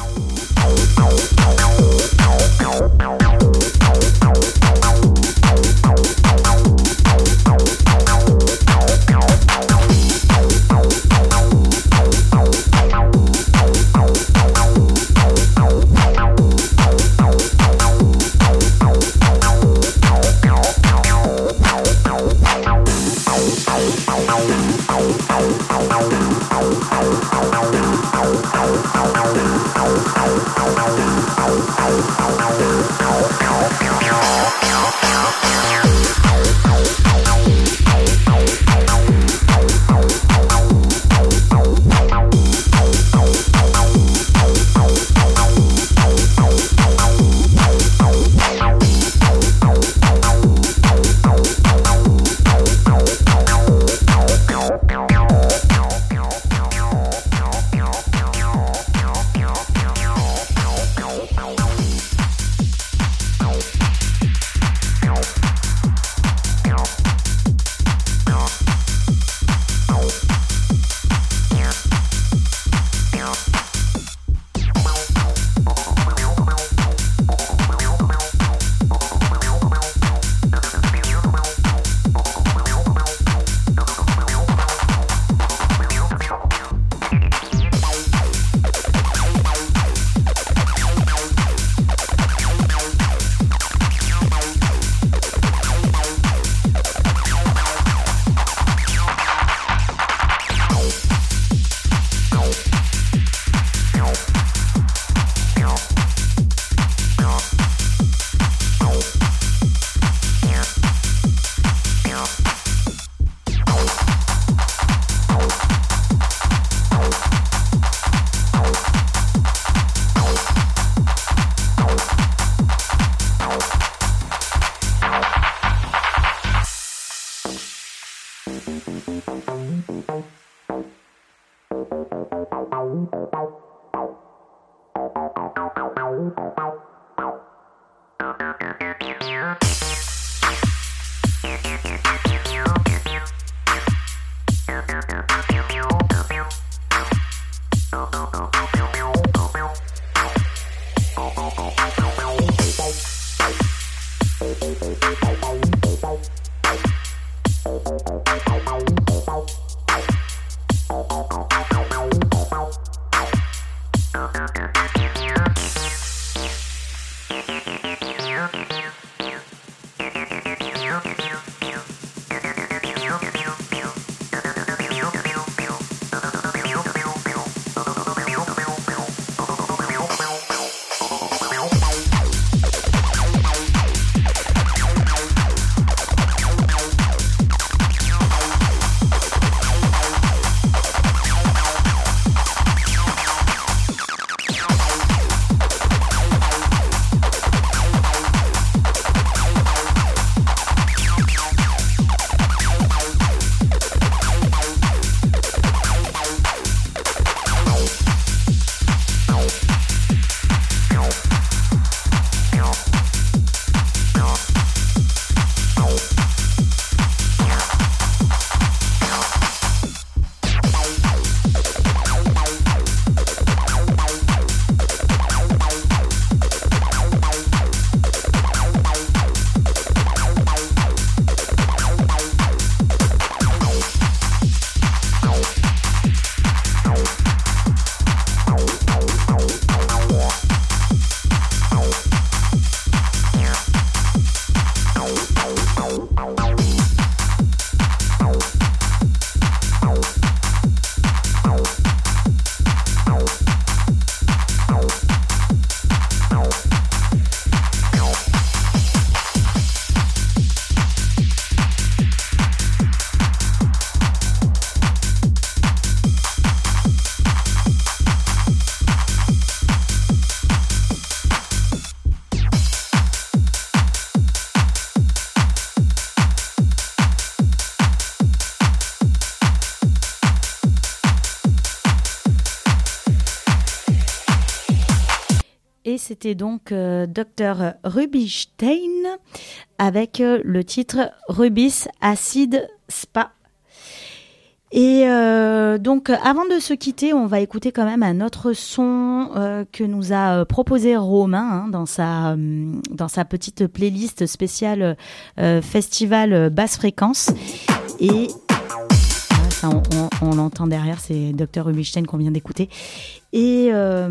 Et c'était donc Dr Rubinstein avec le titre Rubis Acid Spa. Et donc, avant de se quitter, on va écouter quand même un autre son que nous a proposé Romain dans sa petite playlist spéciale festival basse fréquence. Et ça, on l'entend derrière, c'est Dr Rubinstein qu'on vient d'écouter. Et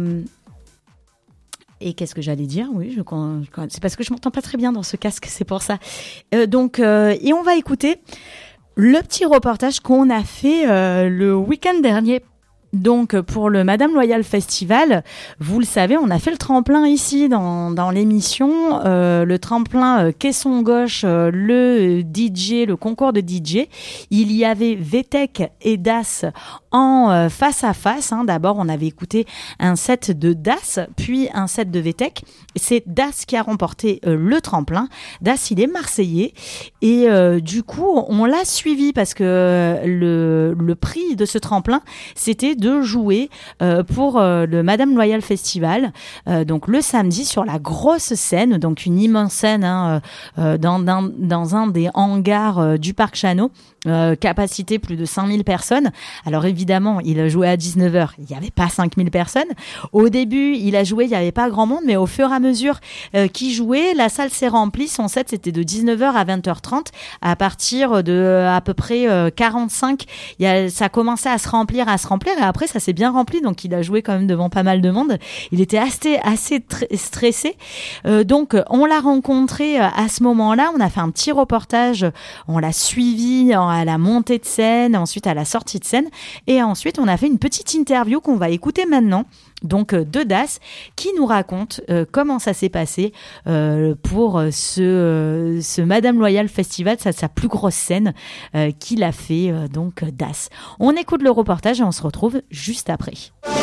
qu'est-ce que j'allais dire ? Oui, c'est parce que je m'entends pas très bien dans ce casque, c'est pour ça. Et on va écouter le petit reportage qu'on a fait le week-end dernier. Donc pour le Madame Loyal Festival, vous le savez, on a fait le tremplin ici dans l'émission, le tremplin caisson gauche, le DJ, le concours de DJ. Il y avait VTech et Das en face à face. D'abord, on avait écouté un set de Das, puis un set de VTech. C'est Das qui a remporté le tremplin. Das, il est marseillais et du coup, on l'a suivi parce que le prix de ce tremplin, c'était de jouer pour le Madame Loyal Festival, donc le samedi sur la grosse scène, donc une immense scène dans un des hangars du Parc Chano, capacité plus de 5000 personnes. Alors évidemment, il a joué à 19h, il n'y avait pas 5000 personnes. Au début, il a joué, il n'y avait pas grand monde, mais au fur et à mesure qu'il jouait, la salle s'est remplie. Son set, c'était de 19h à 20h30. À partir de à peu près 45, ça commençait à se remplir, et après, ça s'est bien rempli. Donc, il a joué quand même devant pas mal de monde. Il était assez stressé. Donc, on l'a rencontré à ce moment-là. On a fait un petit reportage. On l'a suivi à la montée de scène, ensuite à la sortie de scène. Et ensuite, on a fait une petite interview qu'on va écouter maintenant. Donc de Das qui nous raconte comment ça s'est passé pour ce Madame Loyal Festival, sa plus grosse scène qu'il a fait donc Das. On écoute le reportage et on se retrouve juste après.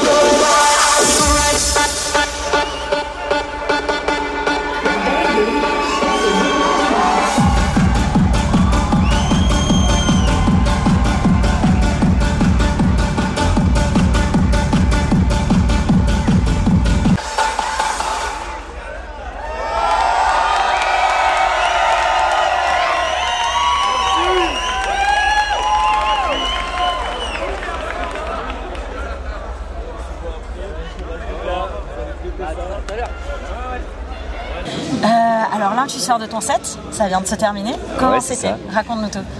Alors là, tu sors de ton set, ça vient de se terminer. Comment c'était ? Raconte-nous tout.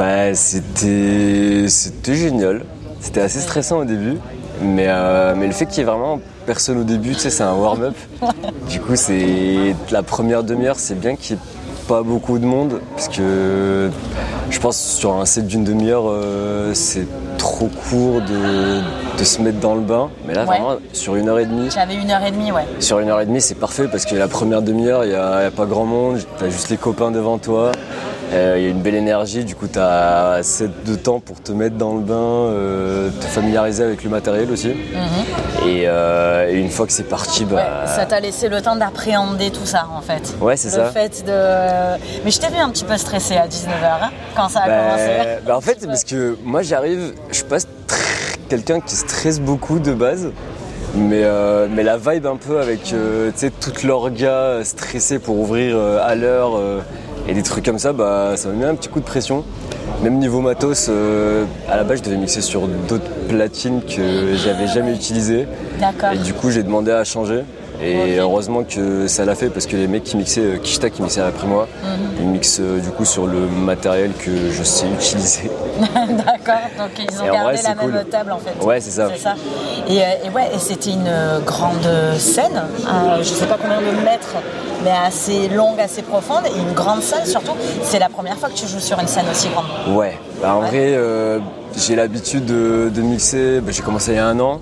C'était génial. C'était assez stressant au début, mais le fait qu'il y ait vraiment personne au début, tu sais, c'est un warm-up. Du coup, c'est la première demi-heure, c'est bien qu'il n'y ait pas beaucoup de monde, parce que je pense sur un set d'une demi-heure, c'est trop court de se mettre dans le bain. Mais là, vraiment, sur 1h30... J'avais 1h30, ouais. Sur 1h30, c'est parfait, parce que la première demi-heure, il n'y a pas grand monde, t'as juste les copains devant toi. Il y a une belle énergie, du coup tu as assez de temps pour te mettre dans le bain, te familiariser avec le matériel aussi. Et une fois que c'est parti, ça t'a laissé le temps d'appréhender tout ça en fait. Ouais, c'est ça. Mais je t'ai vu un petit peu stressé à 19h quand ça a commencé. En fait, parce que moi j'arrive, je suis pas quelqu'un qui stresse beaucoup de base. Mais la vibe un peu avec toute l'orga stressée pour ouvrir à l'heure et des trucs comme ça, ça m'a mis un petit coup de pression. Même niveau matos, à la base je devais mixer sur d'autres platines que j'avais jamais utilisées. D'accord. Et du coup j'ai demandé à changer. Et heureusement que ça l'a fait parce que les mecs qui mixaient, Kishta qui mixait après moi, ils mixent du coup sur le matériel que je sais utiliser. D'accord, donc ils ont gardé la même table en fait. Ouais, c'est ça. Et c'était une grande scène, je sais pas combien de mètres, mais assez longue, assez profonde, et une grande salle surtout. C'est la première fois que tu joues sur une scène aussi grande. Ouais, en vrai, j'ai l'habitude de mixer, j'ai commencé il y a 1 an.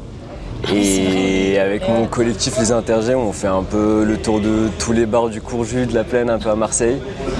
Et avec mon collectif Les Intergés, on fait un peu le tour de tous les bars du Courjus, de la Plaine, un peu à Marseille.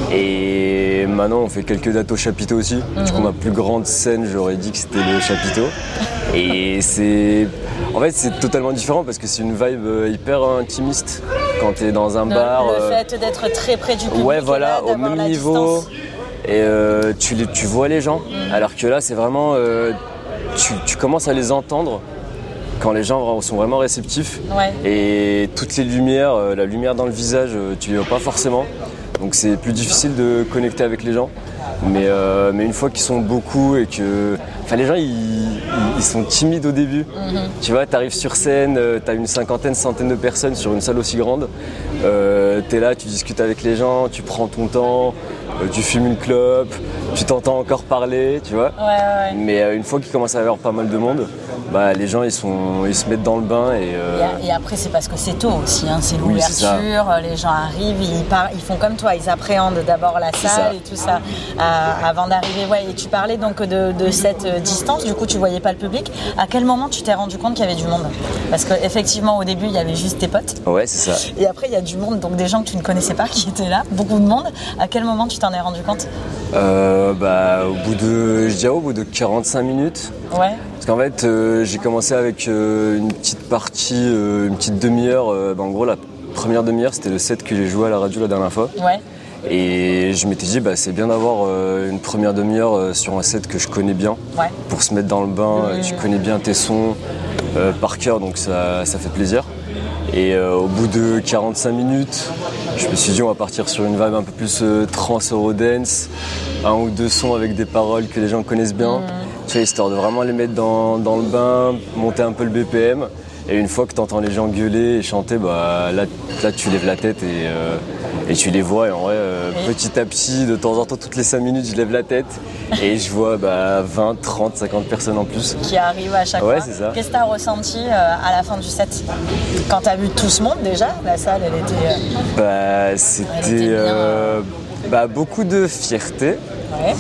Et maintenant, on fait quelques dates au Chapiteau aussi. Du coup, ma plus grande scène, j'aurais dit que c'était le Chapiteau. Et c'est totalement différent parce que c'est une vibe hyper intimiste quand t'es dans un bar. Le fait d'être très près du public. Ouais, voilà, au même niveau. Distance. Et tu vois les gens. Alors que là, c'est vraiment... tu commences à les entendre. quand les gens sont vraiment réceptifs. Ouais. Et toutes les lumières, la lumière dans le visage, tu ne les vois pas forcément. Donc c'est plus difficile de connecter avec les gens. Mais une fois qu'ils sont beaucoup et que... Enfin, les gens, ils sont timides au début. Tu vois, tu arrives sur scène, tu as une cinquantaine, centaine de personnes sur une salle aussi grande. Tu es là, tu discutes avec les gens, tu prends ton temps, tu fumes une clope, tu t'entends encore parler, tu vois. Ouais. Mais une fois qu'il commence à y avoir pas mal de monde, bah, les gens, ils se mettent dans le bain. Et après, c'est parce que c'est tôt aussi, hein, c'est Oui, c'est ça. l'ouverture, les gens arrivent, ils font comme toi, ils appréhendent d'abord la salle et tout ça avant d'arriver. Ouais, et tu parlais donc de cette distance, du coup tu voyais pas le public. À quel moment tu t'es rendu compte qu'il y avait du monde? Parce qu'effectivement au début il y avait juste tes potes. Ouais, c'est ça. Et après il y a du monde, donc des gens que tu ne connaissais pas qui étaient là, beaucoup de monde. À quel moment tu t'en es rendu compte? Au bout de 45 minutes. Ouais. Parce qu'en fait, j'ai commencé avec une petite partie, une petite demi-heure. En gros, la première demi-heure, c'était le set que j'ai joué à la radio la dernière fois. Ouais. Et je m'étais dit, c'est bien d'avoir une première demi-heure sur un set que je connais bien. Ouais. Pour se mettre dans le bain. Tu connais bien tes sons par cœur, donc ça fait plaisir. Et au bout de 45 minutes, je me suis dit on va partir sur une vibe un peu plus trance eurodance, un ou deux sons avec des paroles que les gens connaissent bien, tu vois, histoire de vraiment les mettre dans le bain, monter un peu le BPM. Et une fois que tu entends les gens gueuler et chanter, là tu lèves la tête et tu les vois. Et en vrai, petit à petit, de temps en temps, toutes les 5 minutes, je lève la tête et je vois 20, 30, 50 personnes en plus. Qui arrivent à chaque fois. Ouais, c'est ça. Qu'est-ce que tu as ressenti à la fin du set? Quand tu as vu tout ce monde déjà, la salle, elle était... C'était beaucoup de fierté. Ouais.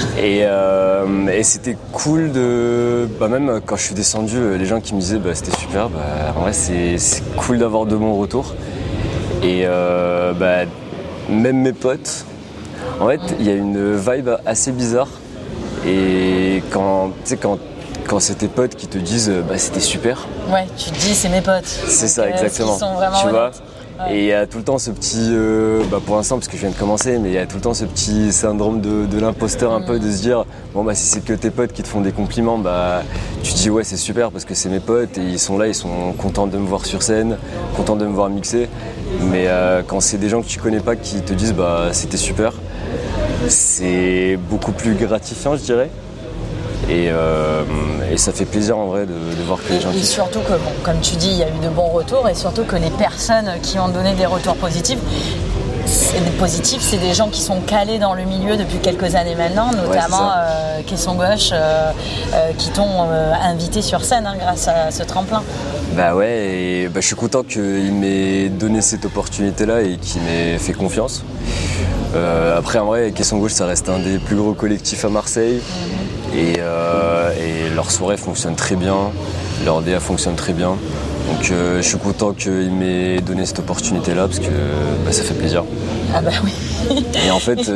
Et c'était cool de... même quand je suis descendu, les gens qui me disaient c'était super, en vrai c'est cool d'avoir de bons retours. Et même mes potes, en fait il y a une vibe assez bizarre. Et quand c'est tes potes qui te disent c'était super. Ouais, tu te dis c'est mes potes. C'est ça, exactement. Ils sont vraiment tu vois. honnêtes. Ouais. Et il y a tout le temps ce petit, pour l'instant parce que je viens de commencer, mais il y a tout le temps ce petit syndrome de l'imposteur un peu, de se dire si c'est que tes potes qui te font des compliments, tu te dis ouais c'est super parce que c'est mes potes et ils sont là, ils sont contents de me voir sur scène, contents de me voir mixer. Mais quand c'est des gens que tu connais pas qui te disent c'était super, c'est beaucoup plus gratifiant je dirais. Et ça fait plaisir en vrai de voir que les gens... Et surtout que, comme tu dis, il y a eu de bons retours et surtout que les personnes qui ont donné des retours positifs, c'est des gens qui sont calés dans le milieu depuis quelques années maintenant, notamment Caisson Gauche, qui t'ont invité sur scène grâce à ce tremplin. Et je suis content qu'il m'ait donné cette opportunité-là et qu'il m'ait fait confiance. Après, en vrai, Caisson Gauche, ça reste un des plus gros collectifs à Marseille. Et leur soirée fonctionne très bien, leur DA fonctionne très bien. Donc je suis content qu'il m'ait donné cette opportunité-là parce que ça fait plaisir. Ah oui. Et en fait,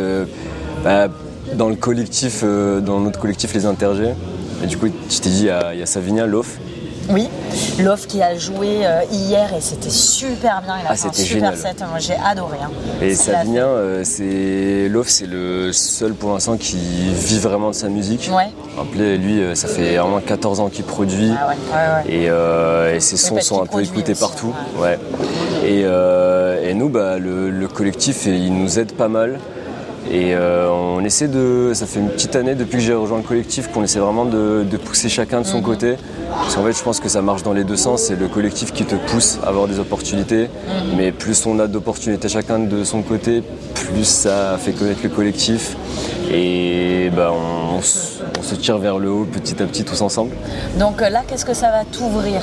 dans notre collectif Les Intergés, et du coup je t'ai dit, il y a Savinien, Lof. Oui, Lof qui a joué hier et c'était super bien, il a fait un super génial. set, moi j'ai adoré. Et Savinien, Lof c'est le seul pour l'instant qui vit vraiment de sa musique. Ouais. Rappelez, lui, ça fait vraiment 14 ans qu'il produit. Et ses sons sont un peu écoutés aussi, partout. Ouais. Et nous, le collectif, il nous aide pas mal. Et on essaie ça fait une petite année depuis que j'ai rejoint le collectif qu'on essaie vraiment de pousser chacun de son côté. Parce qu'en fait je pense que ça marche dans les deux sens, c'est le collectif qui te pousse à avoir des opportunités, mais plus on a d'opportunités chacun de son côté, plus ça fait connaître le collectif. Et on se tire vers le haut petit à petit tous ensemble. Donc là, qu'est-ce que ça va t'ouvrir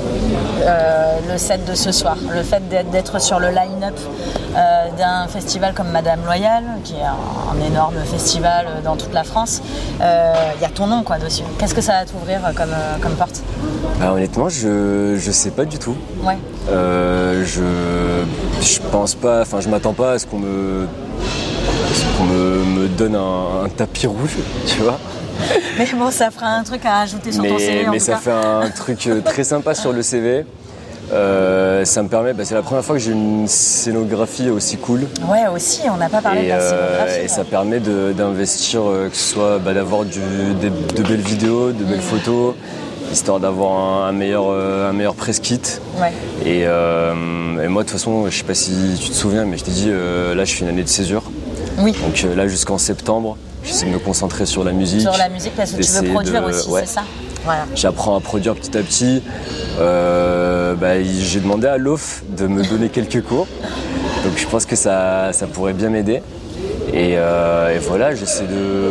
le set de ce soir? Le fait d'être sur le line-up d'un festival comme Madame Loyal, qui est un énorme festival dans toute la France. Il y a ton nom dessus. Qu'est-ce que ça va t'ouvrir comme porte? Honnêtement, je sais pas du tout. Ouais. Je pense pas, je m'attends pas à ce qu'on me donne un tapis rouge, tu vois. Mais bon, ça fera un truc à ajouter sur ton CV. Mais ça fait un truc très sympa sur le CV. Ça me permet, c'est la première fois que j'ai une scénographie aussi cool. Ouais, aussi, on n'a pas parlé de la scénographie. Et ça permet d'investir, que ce soit d'avoir de belles vidéos, de belles photos, histoire d'avoir un meilleur press kit. Ouais. Et moi, de toute façon, je sais pas si tu te souviens, mais je t'ai dit, là, je fais une année de césure. Oui. Donc là, jusqu'en septembre, j'essaie de me concentrer sur la musique. Sur la musique, parce que tu veux produire aussi, c'est ça? Voilà. J'apprends à produire petit à petit. J'ai demandé à Lof de me donner quelques cours. Donc je pense que ça pourrait bien m'aider. Et voilà, j'essaie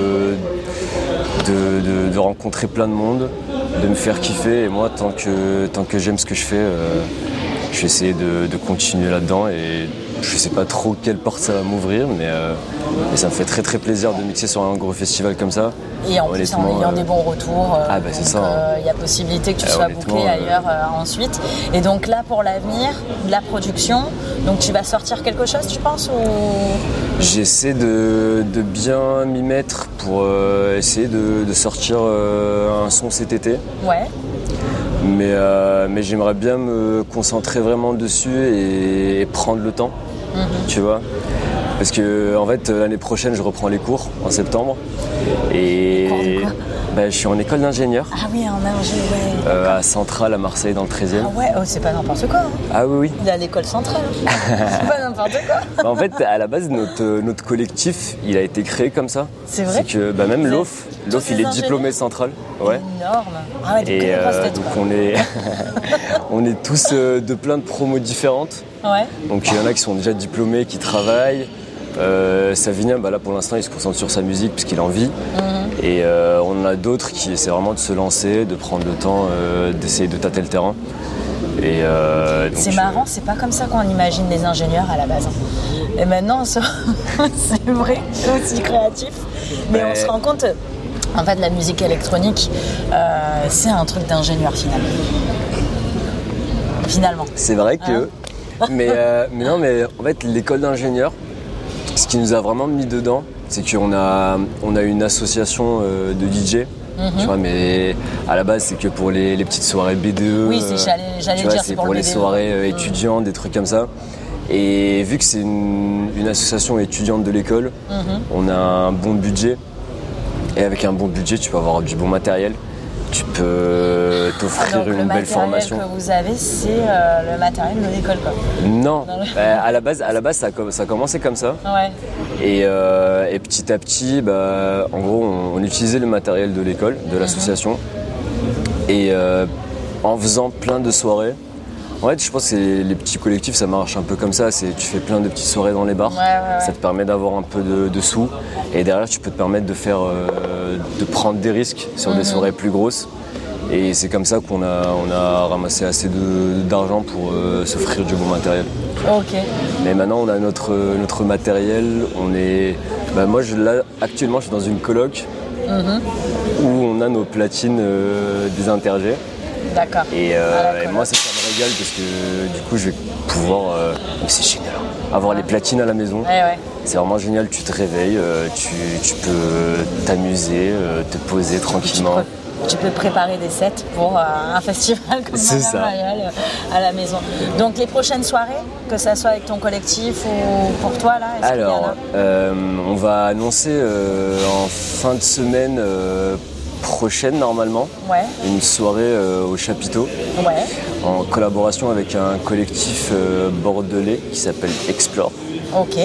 de rencontrer plein de monde, de me faire kiffer. Et moi, tant que j'aime ce que je fais, je vais essayer de continuer là-dedans. Et je sais pas trop quelle porte ça va m'ouvrir, mais ça me fait très très plaisir de mixer sur un gros festival comme ça. Et en plus, en ayant des bons retours, c'est ça. Il y a possibilité que tu sois booké ailleurs ensuite. Et donc là, pour l'avenir de la production, donc tu vas sortir quelque chose, tu penses, ou... J'essaie de bien m'y mettre pour essayer de sortir un son cet été. Ouais. Mais j'aimerais bien me concentrer vraiment dessus et prendre le temps, tu vois. Parce que en fait, l'année prochaine, je reprends les cours en septembre. Et je suis en école d'ingénieur. Ah oui, en ingé, ouais. À Centrale, à Marseille, dans le 13e. Ah ouais, c'est pas n'importe quoi. Hein. Ah oui. Il est à l'école centrale. C'est pas n'importe quoi. En fait, à la base, notre collectif, il a été créé comme ça. C'est vrai. C'est que même Lof, il est diplômé Centrale. Ouais. Énorme. Ah ouais, et donc on est tous de plein de promos différentes. Ouais. Donc il y en a qui sont déjà diplômés, qui travaillent. Savinien, là pour l'instant, il se concentre sur sa musique parce qu'il a envie. Et on a d'autres qui essaient vraiment de se lancer, de prendre le temps, d'essayer de tâter le terrain. Et donc, c'est marrant, c'est pas comme ça qu'on imagine les ingénieurs à la base. Et maintenant, c'est vrai, aussi créatif. Mais on se rend compte, en fait, la musique électronique, c'est un truc d'ingénieur finalement. C'est vrai que... mais en fait, l'école d'ingénieur, ce qui nous a vraiment mis dedans, c'est qu'on a une association de DJ. Tu vois, mais à la base, c'est que pour les petites soirées BDE. Oui, j'allais dire, c'est pour les BDE, soirées étudiantes, des trucs comme ça. Et vu que c'est une association étudiante de l'école, on a un bon budget. Et avec un bon budget, tu peux avoir du bon matériel. Tu peux t'offrir une belle formation. Le matériel que vous avez, c'est le matériel de l'école, quoi. Non, à la base, ça a commencé comme ça. Ouais. Et petit à petit, en gros, on utilisait le matériel de l'école, de l'association. Et en faisant plein de soirées, en fait, je pense que les petits collectifs, ça marche un peu comme ça. Tu fais plein de petites soirées dans les bars. Ouais. Ça te permet d'avoir un peu de sous. Et derrière, tu peux te permettre de prendre des risques sur des soirées plus grosses. Et c'est comme ça qu'on a ramassé assez d'argent pour s'offrir du bon matériel. Ok. Mais maintenant, on a notre matériel. Moi, actuellement, je suis dans une coloc où on a nos platines des Intergés. D'accord. Et moi, ça me régale parce que du coup, je vais pouvoir... c'est génial. Avoir les platines à la maison, c'est vraiment génial. Tu te réveilles, tu peux t'amuser, te poser tranquillement. Tu peux préparer des sets pour un festival comme Madame Royale à la maison. Donc les prochaines soirées, que ça soit avec ton collectif ou pour toi, là, est-ce qu'il y en a ? On va annoncer en fin de semaine prochaine normalement, une soirée au Chapiteau, en collaboration avec un collectif bordelais qui s'appelle Explore. Ok.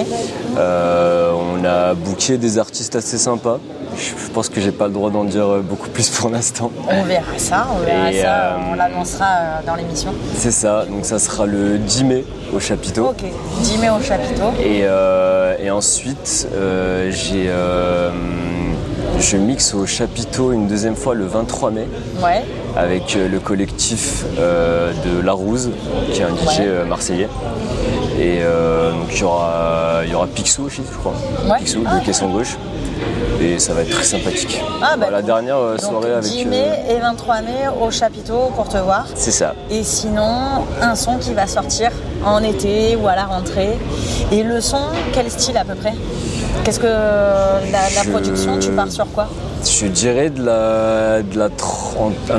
On a booké des artistes assez sympas. Je pense que j'ai pas le droit d'en dire beaucoup plus pour l'instant. On verra ça, on l'annoncera dans l'émission. C'est ça, donc ça sera le 10 mai au Chapiteau. Ok, 10 mai au Chapiteau. Et ensuite, je mixe au Chapiteau une deuxième fois le 23 mai. Ouais. Avec le collectif de La Rouze, qui est un DJ marseillais. Et donc il y aura Picsou aussi, je crois. Picsou de Caisson Gauche. Et ça va être très sympathique. La dernière soirée avec... 10 mai et 23 mai au Chapiteau pour te voir. C'est ça. Et sinon, un son qui va sortir en été ou à la rentrée. Et le son, quel style à peu près ? Qu'est-ce que la production, tu pars sur quoi ? Je dirais un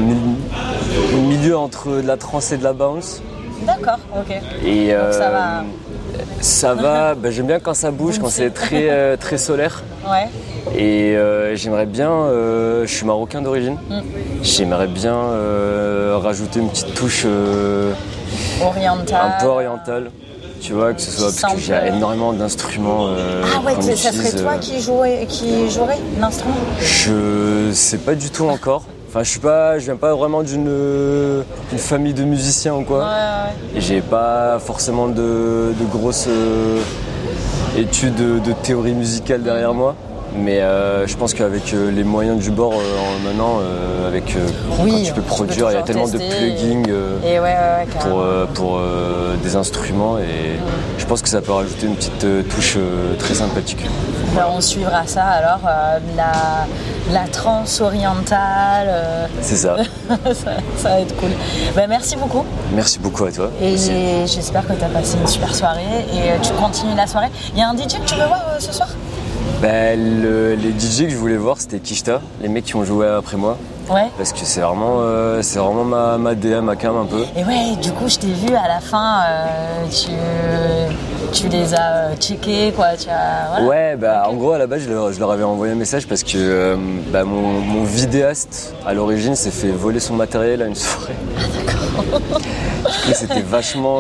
milieu entre de la trance et de la bounce. D'accord, ok. Et donc ça va... Ça va, j'aime bien quand ça bouge, quand c'est très, très solaire. Ouais. Et j'aimerais bien, je suis marocain d'origine, j'aimerais bien rajouter une petite touche orientale. Un peu orientale. Tu vois, que ce soit parce que j'ai énormément d'instruments. Ça serait toi qui jouerais l'instrument? Je sais pas du tout encore. Enfin, je viens pas vraiment d'une famille de musiciens ou quoi. Ouais. Et j'ai pas forcément de grosses études de théorie musicale derrière moi. Mais je pense qu'avec les moyens du bord maintenant, quand tu peux produire, il y a tellement de plugins pour des instruments et je pense que ça peut rajouter une petite touche très sympathique. On suivra ça alors, la trance orientale. C'est ça. ça va être cool. Merci beaucoup. Merci beaucoup à toi. Et j'espère que tu as passé une super soirée et tu continues la soirée. Il y a un DJ que tu veux voir ce soir? Les DJ que je voulais voir, c'était Kishta, les mecs qui ont joué après moi. Ouais. Parce que c'est vraiment ma DA, ma cam un peu. Et ouais, du coup, je t'ai vu à la fin, tu les as checkés, quoi. Voilà. Ouais, en gros, à la base, je leur avais envoyé un message parce que mon vidéaste, à l'origine, s'est fait voler son matériel à une soirée. Ah, d'accord. Du coup, c'était vachement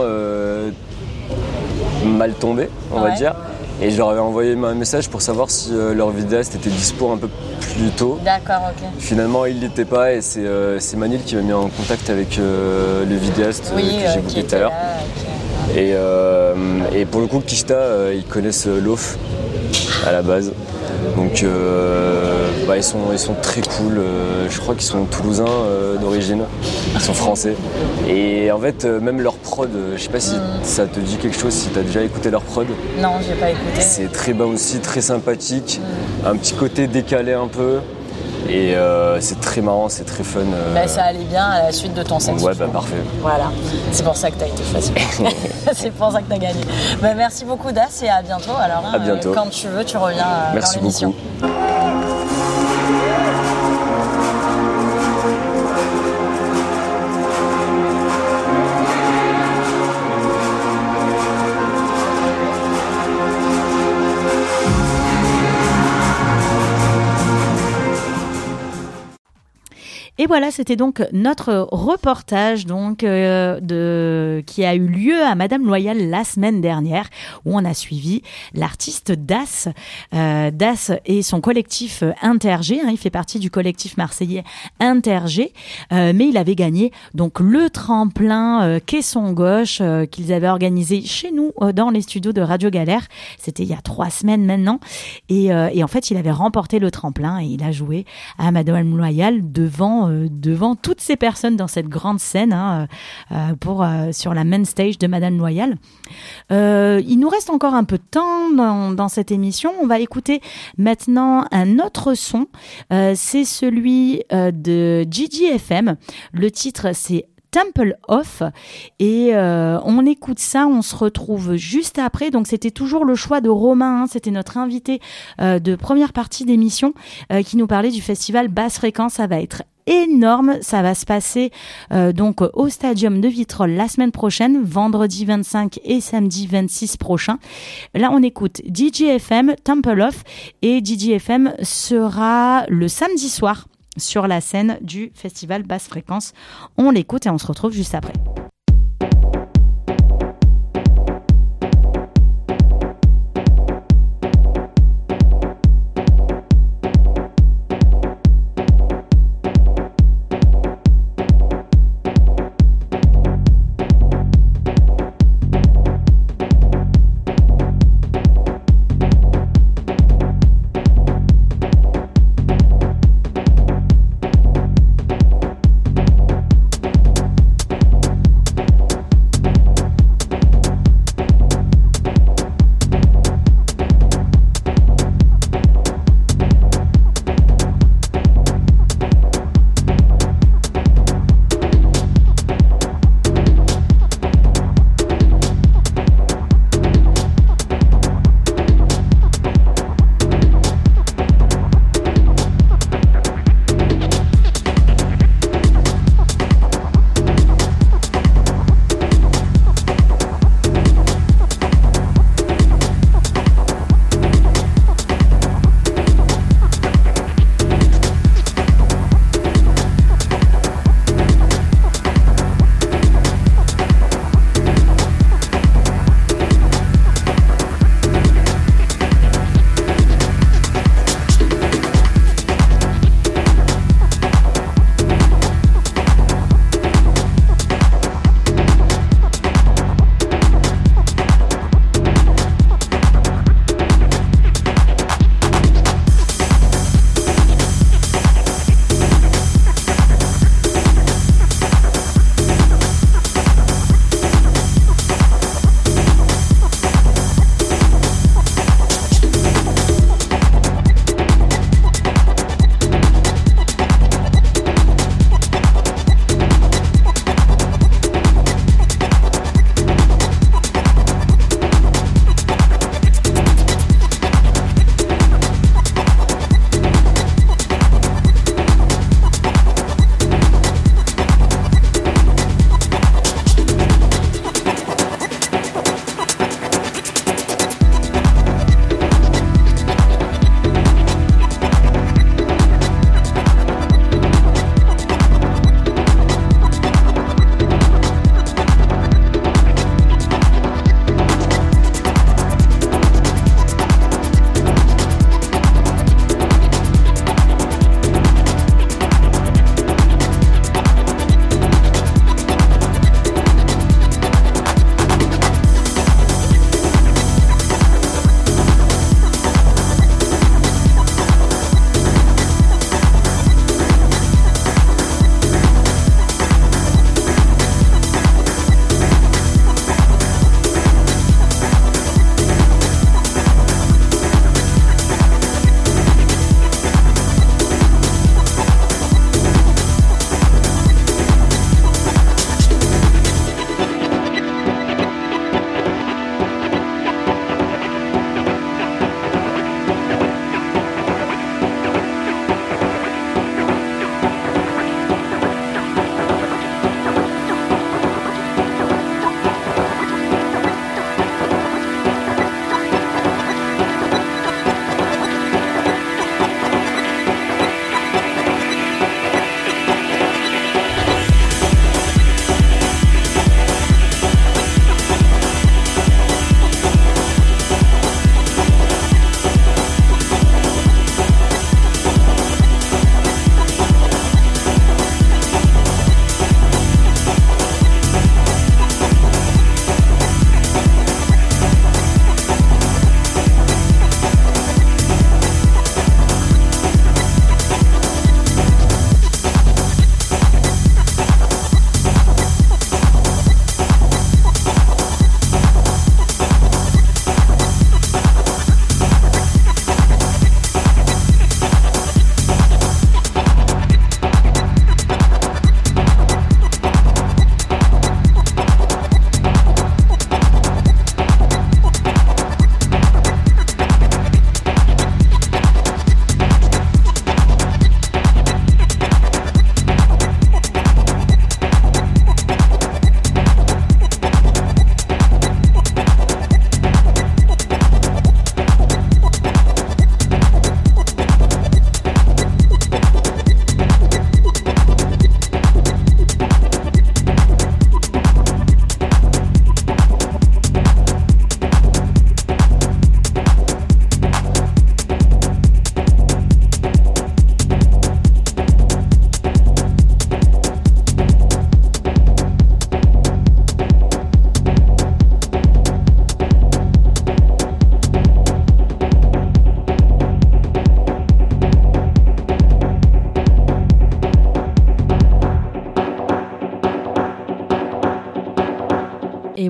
mal tombé, on va dire. Et je leur avais envoyé un message pour savoir si leur vidéaste était dispo un peu plus tôt. D'accord, ok. Finalement, il l'était pas et c'est Manil qui m'a mis en contact avec le vidéaste que j'ai booké tout à l'heure. Okay. Et pour le coup, Kishta, ils connaissent Lof à la base. Donc ils sont très cool. Je crois qu'ils sont toulousains d'origine. Ils sont français. Et en fait, même leur prod, je sais pas si ça te dit quelque chose, si tu as déjà écouté leur prod. Non, j'ai pas écouté. C'est très bouncy, très sympathique. Un petit côté décalé un peu. Et c'est très marrant, c'est très fun. Ça allait bien à la suite de ton set. Ouais, parfait. Voilà, c'est pour ça que t'as été facile. C'est pour ça que t'as gagné. Merci beaucoup Das et à bientôt. Alors, à bientôt. Quand tu veux, tu reviens Merci dans l'émission. Beaucoup. Et voilà, c'était donc notre reportage qui a eu lieu à Madame Loyal la semaine dernière, où on a suivi l'artiste Das. Das et son collectif Interg, il fait partie du collectif marseillais Interg, mais il avait gagné donc le tremplin Caisson Gauche qu'ils avaient organisé chez nous dans les studios de Radio Galère. C'était il y a 3 semaines maintenant, et en fait il avait remporté le tremplin et il a joué à Madame Loyal devant toutes ces personnes dans cette grande scène sur la main stage de Madame Loyal. Il nous reste encore un peu de temps dans cette émission. On va écouter maintenant un autre son. C'est celui de Gigi FM. Le titre, c'est Temple Of, et on écoute ça, on se retrouve juste après. Donc c'était toujours le choix de Romain, c'était notre invité de première partie d'émission qui nous parlait du festival Basse Fréquence. Ça va être énorme, ça va se passer donc au Stadium de Vitrolles la semaine prochaine, vendredi 25 et samedi 26 prochain. Là on écoute DJ FM, Temple Of, et DJ FM sera le samedi soir sur la scène du festival Basse Fréquence. On l'écoute et on se retrouve juste après.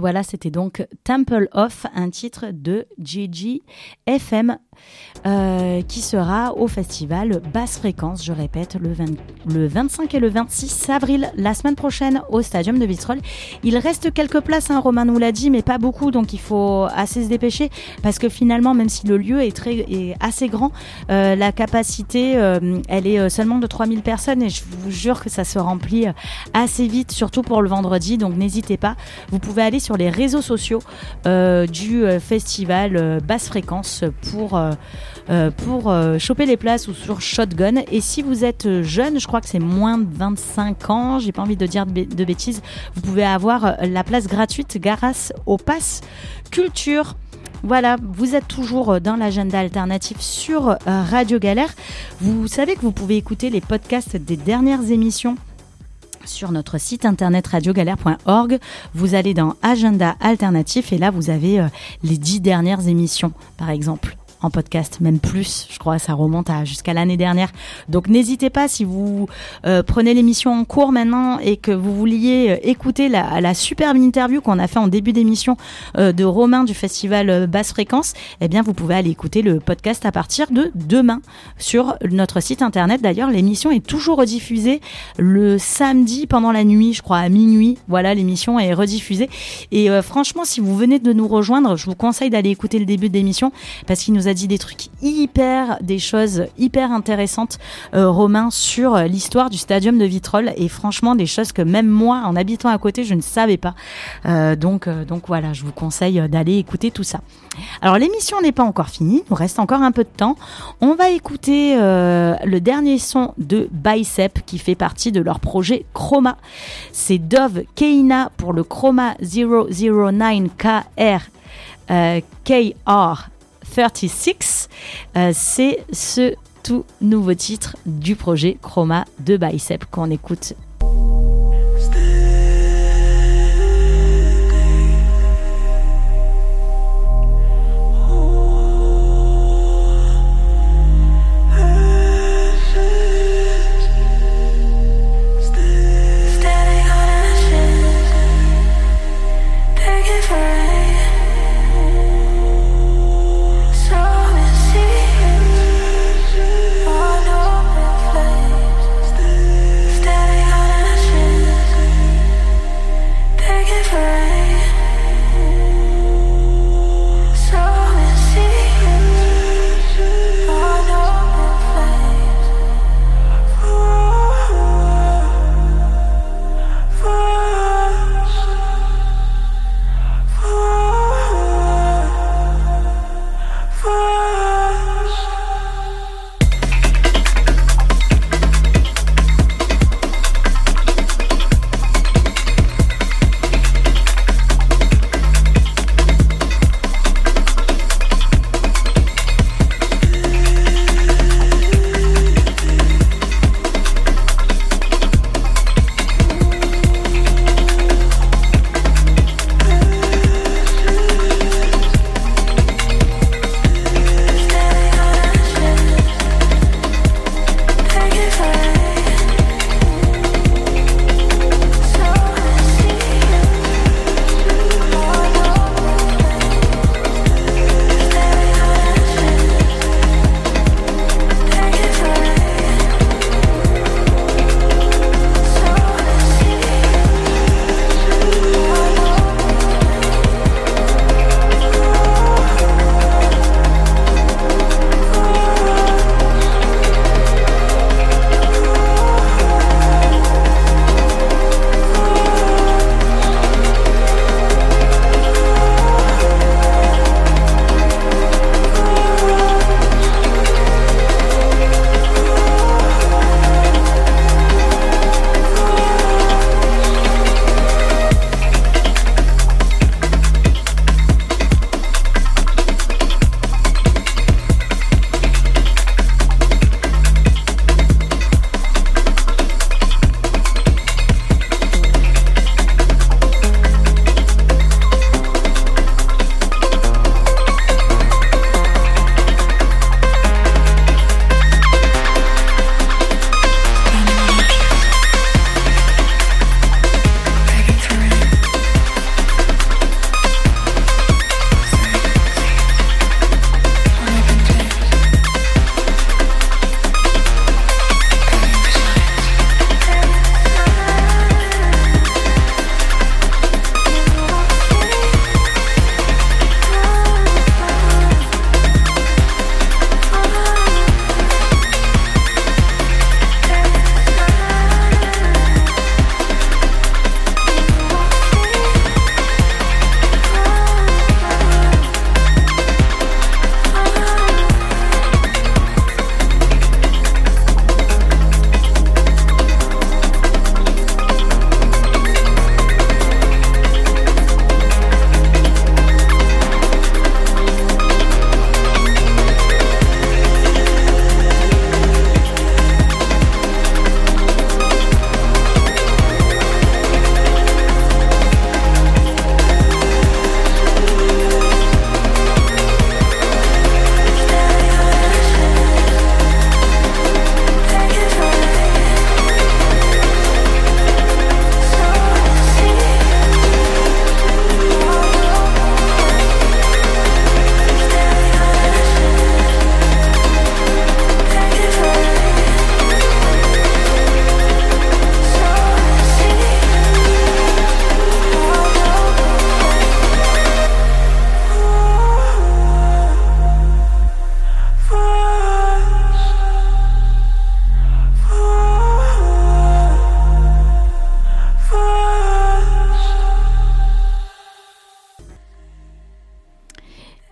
voilà, c'était donc Temple of, un titre de Gigi FM qui sera au festival Basse Fréquence, je répète, le 25 et le 26 avril, la semaine prochaine au Stadium de Vitrolles. Il reste quelques places, Romain nous l'a dit, mais pas beaucoup, donc il faut assez se dépêcher parce que finalement, même si le lieu est assez grand, la capacité, elle est seulement de 3000 personnes et je vous jure que ça se remplit assez vite, surtout pour le vendredi, donc n'hésitez pas. Vous pouvez aller sur les réseaux sociaux du festival Basse Fréquence pour choper les places ou sur Shotgun. Et si vous êtes jeune, je crois que c'est moins de 25 ans, j'ai pas envie de dire de bêtises, vous pouvez avoir la place gratuite grâce au Pass Culture. Voilà, vous êtes toujours dans l'agenda alternatif sur Radio Galère. Vous savez que vous pouvez écouter les podcasts des dernières émissions sur notre site internet radiogalère.org. Vous allez dans Agenda Alternatif et là vous avez les 10 dernières émissions par exemple en podcast, même plus, je crois, ça remonte jusqu'à l'année dernière. Donc n'hésitez pas, si vous prenez l'émission en cours maintenant et que vous vouliez écouter la superbe interview qu'on a fait en début d'émission de Romain du festival Basse Fréquence, eh bien vous pouvez aller écouter le podcast à partir de demain sur notre site internet. D'ailleurs, l'émission est toujours rediffusée le samedi pendant la nuit, je crois à minuit. Voilà, l'émission est rediffusée. Et franchement, si vous venez de nous rejoindre, je vous conseille d'aller écouter le début de l'émission parce qu'il nous a dit des trucs des choses hyper intéressantes, Romain, sur l'histoire du Stadium de Vitrolles, et franchement des choses que même moi, en habitant à côté, je ne savais pas. Donc voilà, je vous conseille d'aller écouter tout ça. Alors l'émission n'est pas encore finie, il nous reste encore un peu de temps. On va écouter le dernier son de Bicep qui fait partie de leur projet Chroma. C'est Dove Keina pour le Chroma 009KR KR 36, c'est ce tout nouveau titre du projet Chroma de Bicep qu'on écoute. Standing on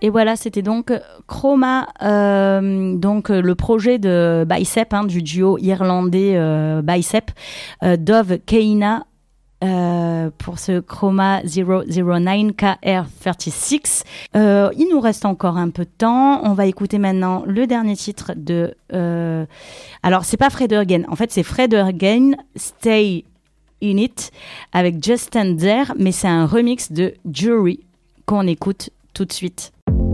Et voilà, c'était donc Chroma, donc le projet de Bicep, du duo irlandais Bicep, Dove Keina, pour ce Chroma 009 KR36. Il nous reste encore un peu de temps. On va écouter maintenant le dernier titre de... alors, c'est pas Fred Again. En fait, c'est Fred Again, Stay in It, avec Just Stand There, mais c'est un remix de Jury qu'on écoute tout de suite.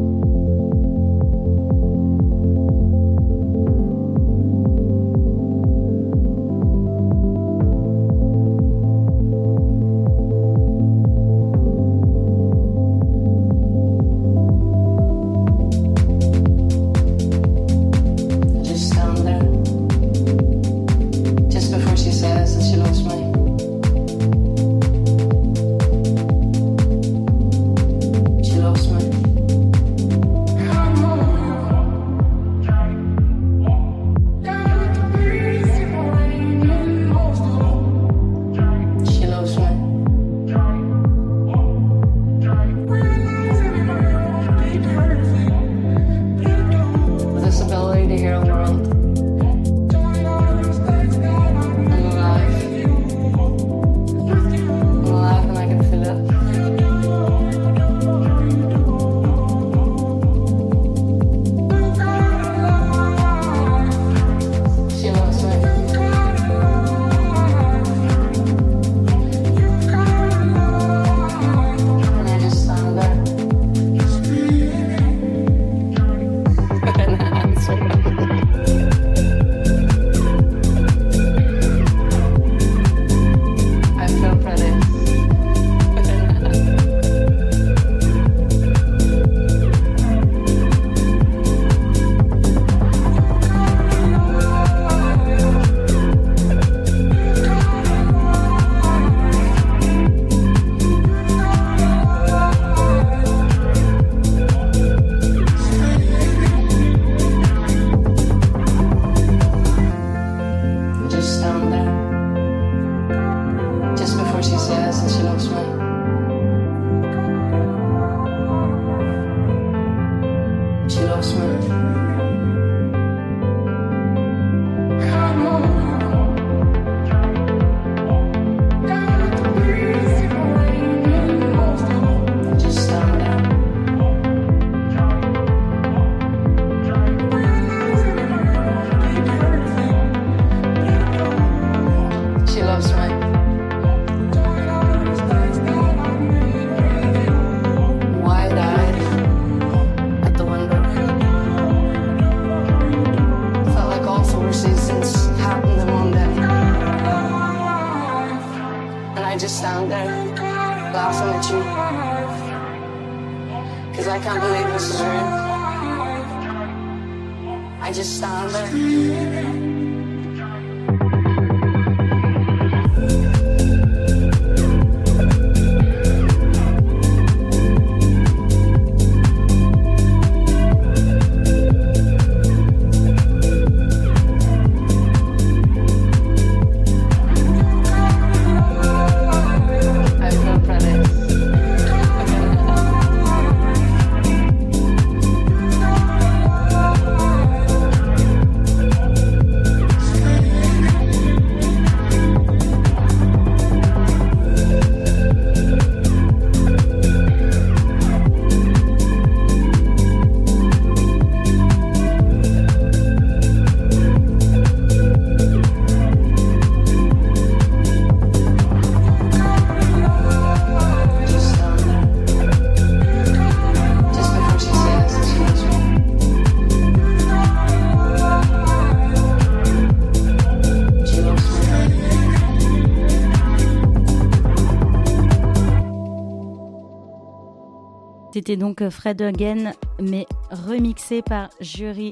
C'était donc Fred Again, mais remixé par Jury,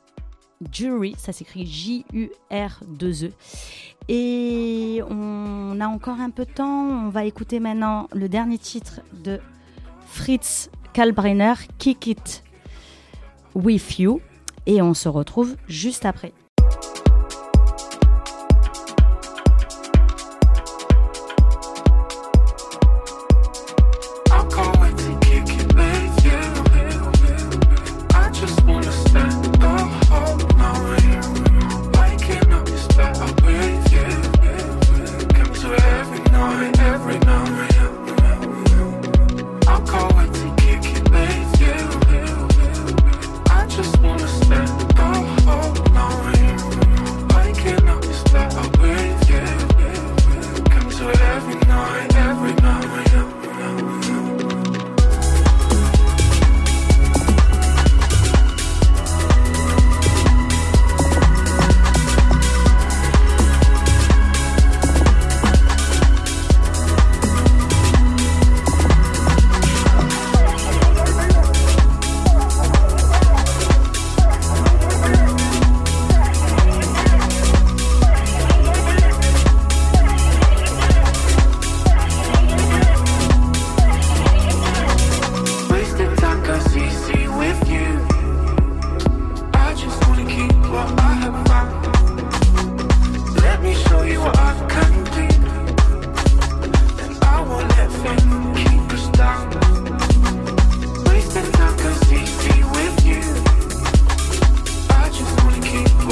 ça s'écrit J-U-R-2-E. Et on a encore un peu de temps, on va écouter maintenant le dernier titre de Fritz Kalkbrenner, Kick It With You, et on se retrouve juste après.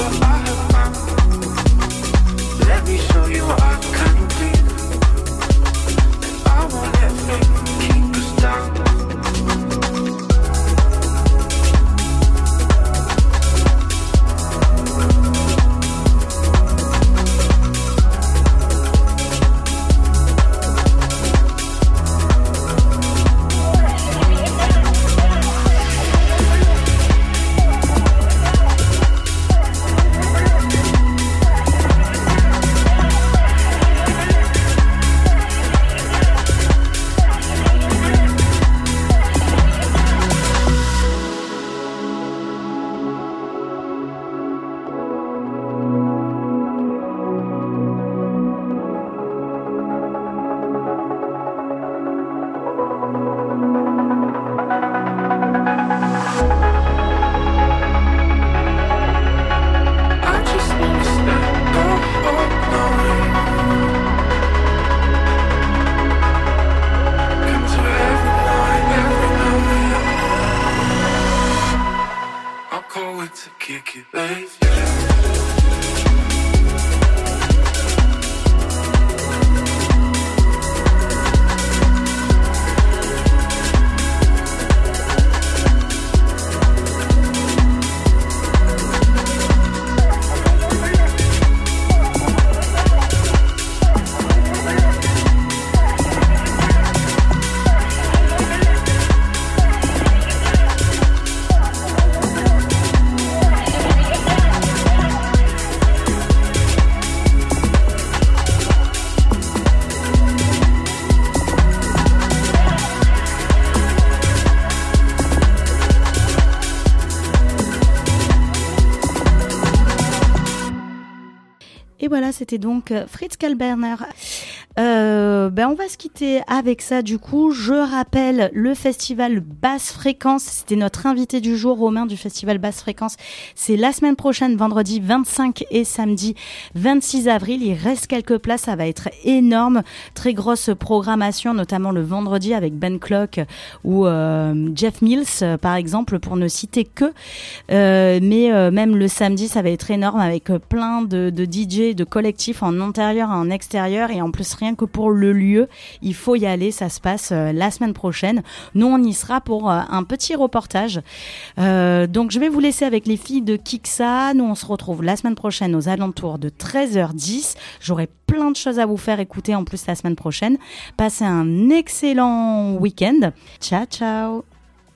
what I have found. Let me show you what I can be. I won't let fate keep us down. Et voilà, c'était donc Fritz Kalberner. On va se quitter avec ça du coup. Je rappelle le festival Basse Fréquence. C'était notre invité du jour, Romain du festival Basse Fréquence. C'est la semaine prochaine, vendredi 25 et samedi 26 avril. Il reste quelques places, ça va être énorme. Très grosse programmation, notamment le vendredi avec Ben Clock ou Jeff Mills par exemple, pour ne citer que. Mais même le samedi, ça va être énorme avec plein de DJ, de collectifs en intérieur et en extérieur. Et en plus, rien que pour le lieu, il faut y aller. Ça se passe la semaine prochaine. Nous, on y sera pour un petit reportage. Donc, je vais vous laisser avec les filles de Kiksa. Nous, on se retrouve la semaine prochaine aux alentours de 13h10. J'aurai plein de choses à vous faire écouter en plus la semaine prochaine. Passez un excellent week-end. Ciao, ciao.